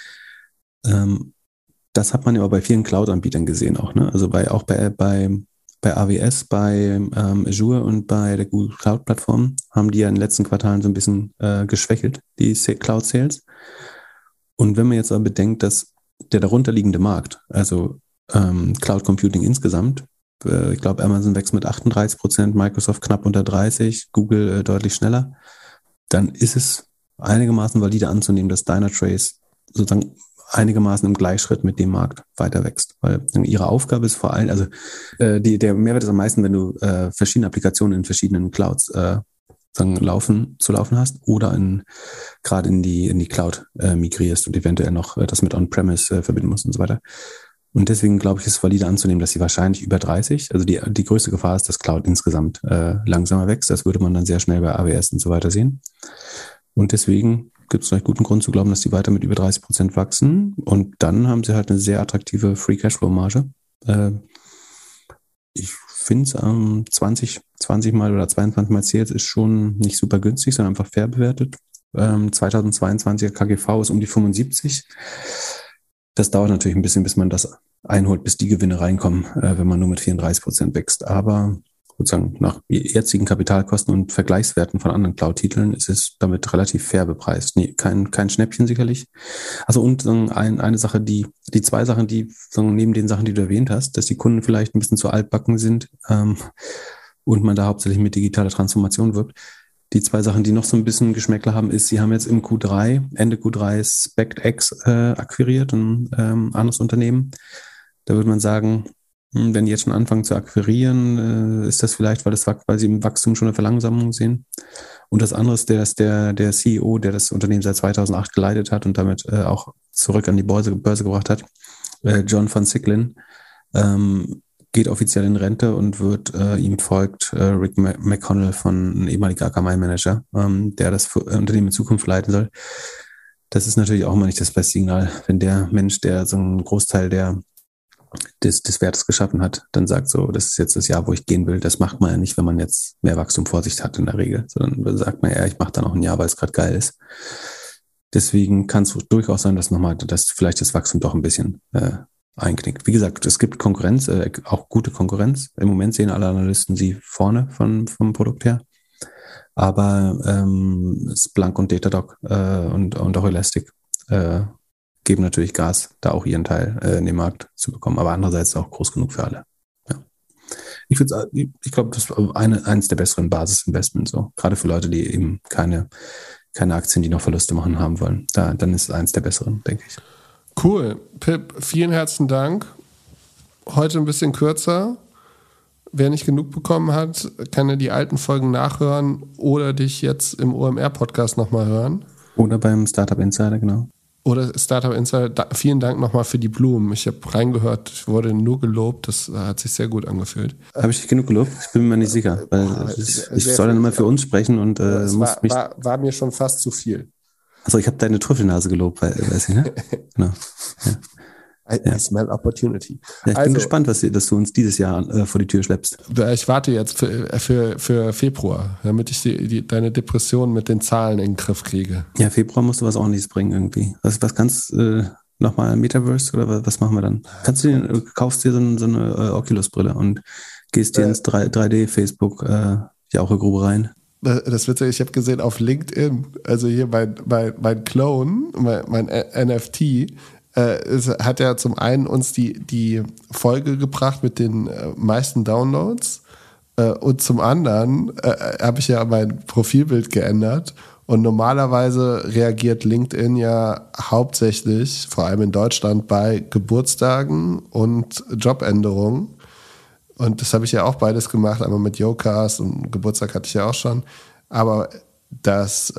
Das hat man ja auch bei vielen Cloud-Anbietern gesehen auch, ne? Also bei AWS, bei Azure und bei der Google Cloud-Plattform haben die ja in den letzten Quartalen so ein bisschen geschwächelt, die Cloud-Sales. Und wenn man jetzt aber bedenkt, dass der darunterliegende Markt, also Cloud Computing insgesamt, ich glaube Amazon wächst mit 38%, Microsoft knapp unter 30%, Google deutlich schneller, dann ist es einigermaßen valide anzunehmen, dass Dynatrace sozusagen einigermaßen im Gleichschritt mit dem Markt weiter wächst. Weil ihre Aufgabe ist vor allem, also der Mehrwert ist am meisten, wenn du verschiedene Applikationen in verschiedenen Clouds laufen hast oder gerade in die Cloud migrierst und eventuell noch das mit On-Premise verbinden musst und so weiter. Und deswegen glaube ich, ist es valide anzunehmen, dass sie wahrscheinlich über 30, also die größte Gefahr ist, dass Cloud insgesamt langsamer wächst. Das würde man dann sehr schnell bei AWS und so weiter sehen. Und deswegen gibt es vielleicht guten Grund zu glauben, dass die weiter mit über 30% wachsen. Und dann haben sie halt eine sehr attraktive Free Cashflow Marge. Ich finde es 20 mal oder 22 mal Sales ist schon nicht super günstig, sondern einfach fair bewertet. 2022er KGV ist um die 75. Das dauert natürlich ein bisschen, bis man das einholt, bis die Gewinne reinkommen, wenn man nur mit 34% wächst. Aber sozusagen nach jetzigen Kapitalkosten und Vergleichswerten von anderen Cloud-Titeln ist es damit relativ fair bepreist. Nee, kein Schnäppchen sicherlich. Also und eine Sache, die zwei Sachen, die neben den Sachen, die du erwähnt hast, dass die Kunden vielleicht ein bisschen zu altbacken sind und man da hauptsächlich mit digitaler Transformation wirkt. Die zwei Sachen, die noch so ein bisschen Geschmäckler haben, ist, sie haben jetzt im Ende Q3 SpectX akquiriert, ein anderes Unternehmen. Da würde man sagen, wenn die jetzt schon anfangen zu akquirieren, ist das vielleicht, weil sie im Wachstum schon eine Verlangsamung sehen. Und das andere ist, dass der CEO, der das Unternehmen seit 2008 geleitet hat und damit auch zurück an die Börse gebracht hat, John van Siclen, geht offiziell in Rente und ihm folgt Rick McConnell, ein ehemaliger Akamai-Manager, der das Unternehmen in Zukunft leiten soll. Das ist natürlich auch immer nicht das beste Signal, wenn der Mensch, der so einen Großteil des Wertes geschaffen hat, dann sagt so, das ist jetzt das Jahr, wo ich gehen will. Das macht man ja nicht, wenn man jetzt mehr Wachstum vor sich hat in der Regel, sondern dann sagt man ja, ich mache da noch ein Jahr, weil es gerade geil ist. Deswegen kann es durchaus sein, dass vielleicht das Wachstum doch ein bisschen einknickt. Wie gesagt, es gibt Konkurrenz, auch gute Konkurrenz. Im Moment sehen alle Analysten sie vorne vom Produkt her. Aber Splunk und Datadog und auch Elastic geben natürlich Gas, da auch ihren Teil in den Markt zu bekommen. Aber andererseits auch groß genug für alle. Ja. Ich glaube, das ist eines der besseren Basisinvestments, so. Gerade für Leute, die eben keine Aktien, die noch Verluste machen, haben wollen. Dann ist es eines der besseren, denke ich. Cool. Pip, vielen herzlichen Dank. Heute ein bisschen kürzer. Wer nicht genug bekommen hat, kann ja die alten Folgen nachhören oder dich jetzt im OMR-Podcast nochmal hören. Oder beim Startup Insider, genau. Oder Startup Insider. Vielen Dank nochmal für die Blumen. Ich habe reingehört, ich wurde nur gelobt. Das hat sich sehr gut angefühlt. Habe ich dich genug gelobt? Ich bin mir nicht sicher. Weil ich soll dann immer für uns sprechen und war mir schon fast zu viel. Also ich habe deine Trüffelnase gelobt, weiß ich, ne? Genau. Ja. I smell opportunity. Ja, ich bin gespannt, dass du uns dieses Jahr vor die Tür schleppst. Ich warte jetzt für Februar, damit ich deine Depression mit den Zahlen in den Griff kriege. Ja, Februar musst du was Ordentliches bringen irgendwie. Was kannst nochmal Metaverse oder was machen wir dann? Kaufst dir so eine Oculus-Brille und gehst dir ins 3D-Facebook Jauchegrube rein? Das Witzige, ich habe gesehen auf LinkedIn, also hier mein Clone, mein NFT, es hat ja zum einen uns die Folge gebracht mit den meisten Downloads und zum anderen habe ich ja mein Profilbild geändert und normalerweise reagiert LinkedIn ja hauptsächlich, vor allem in Deutschland, bei Geburtstagen und Jobänderungen. Und das habe ich ja auch beides gemacht, einmal mit Yocast und Geburtstag hatte ich ja auch schon. Aber das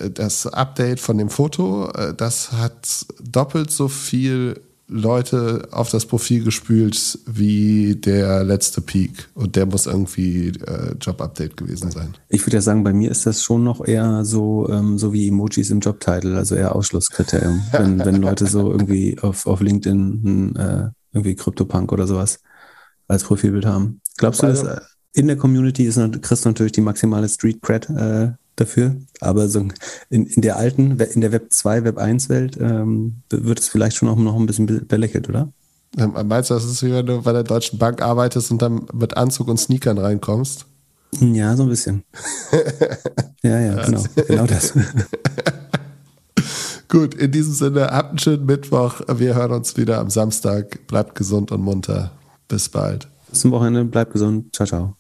Update von dem Foto, das hat doppelt so viel Leute auf das Profil gespült wie der letzte Peak. Und der muss irgendwie Job-Update gewesen sein. Ich würde ja sagen, bei mir ist das schon noch eher so wie Emojis im Jobtitel, also eher Ausschlusskriterium. wenn Leute so irgendwie auf LinkedIn irgendwie CryptoPunk oder sowas als Profilbild haben. Glaubst du, dass in der Community kriegst du natürlich die maximale Street Cred dafür, aber so in der Web 2, Web 1 Welt wird es vielleicht schon auch noch ein bisschen belächelt, oder? Meinst du, das ist wie wenn du bei der Deutschen Bank arbeitest und dann mit Anzug und Sneakern reinkommst? Ja, so ein bisschen. ja, genau das. Gut, in diesem Sinne, habt einen schönen Mittwoch. Wir hören uns wieder am Samstag. Bleibt gesund und munter. Bis bald. Bis zum Wochenende. Bleibt gesund. Ciao, ciao.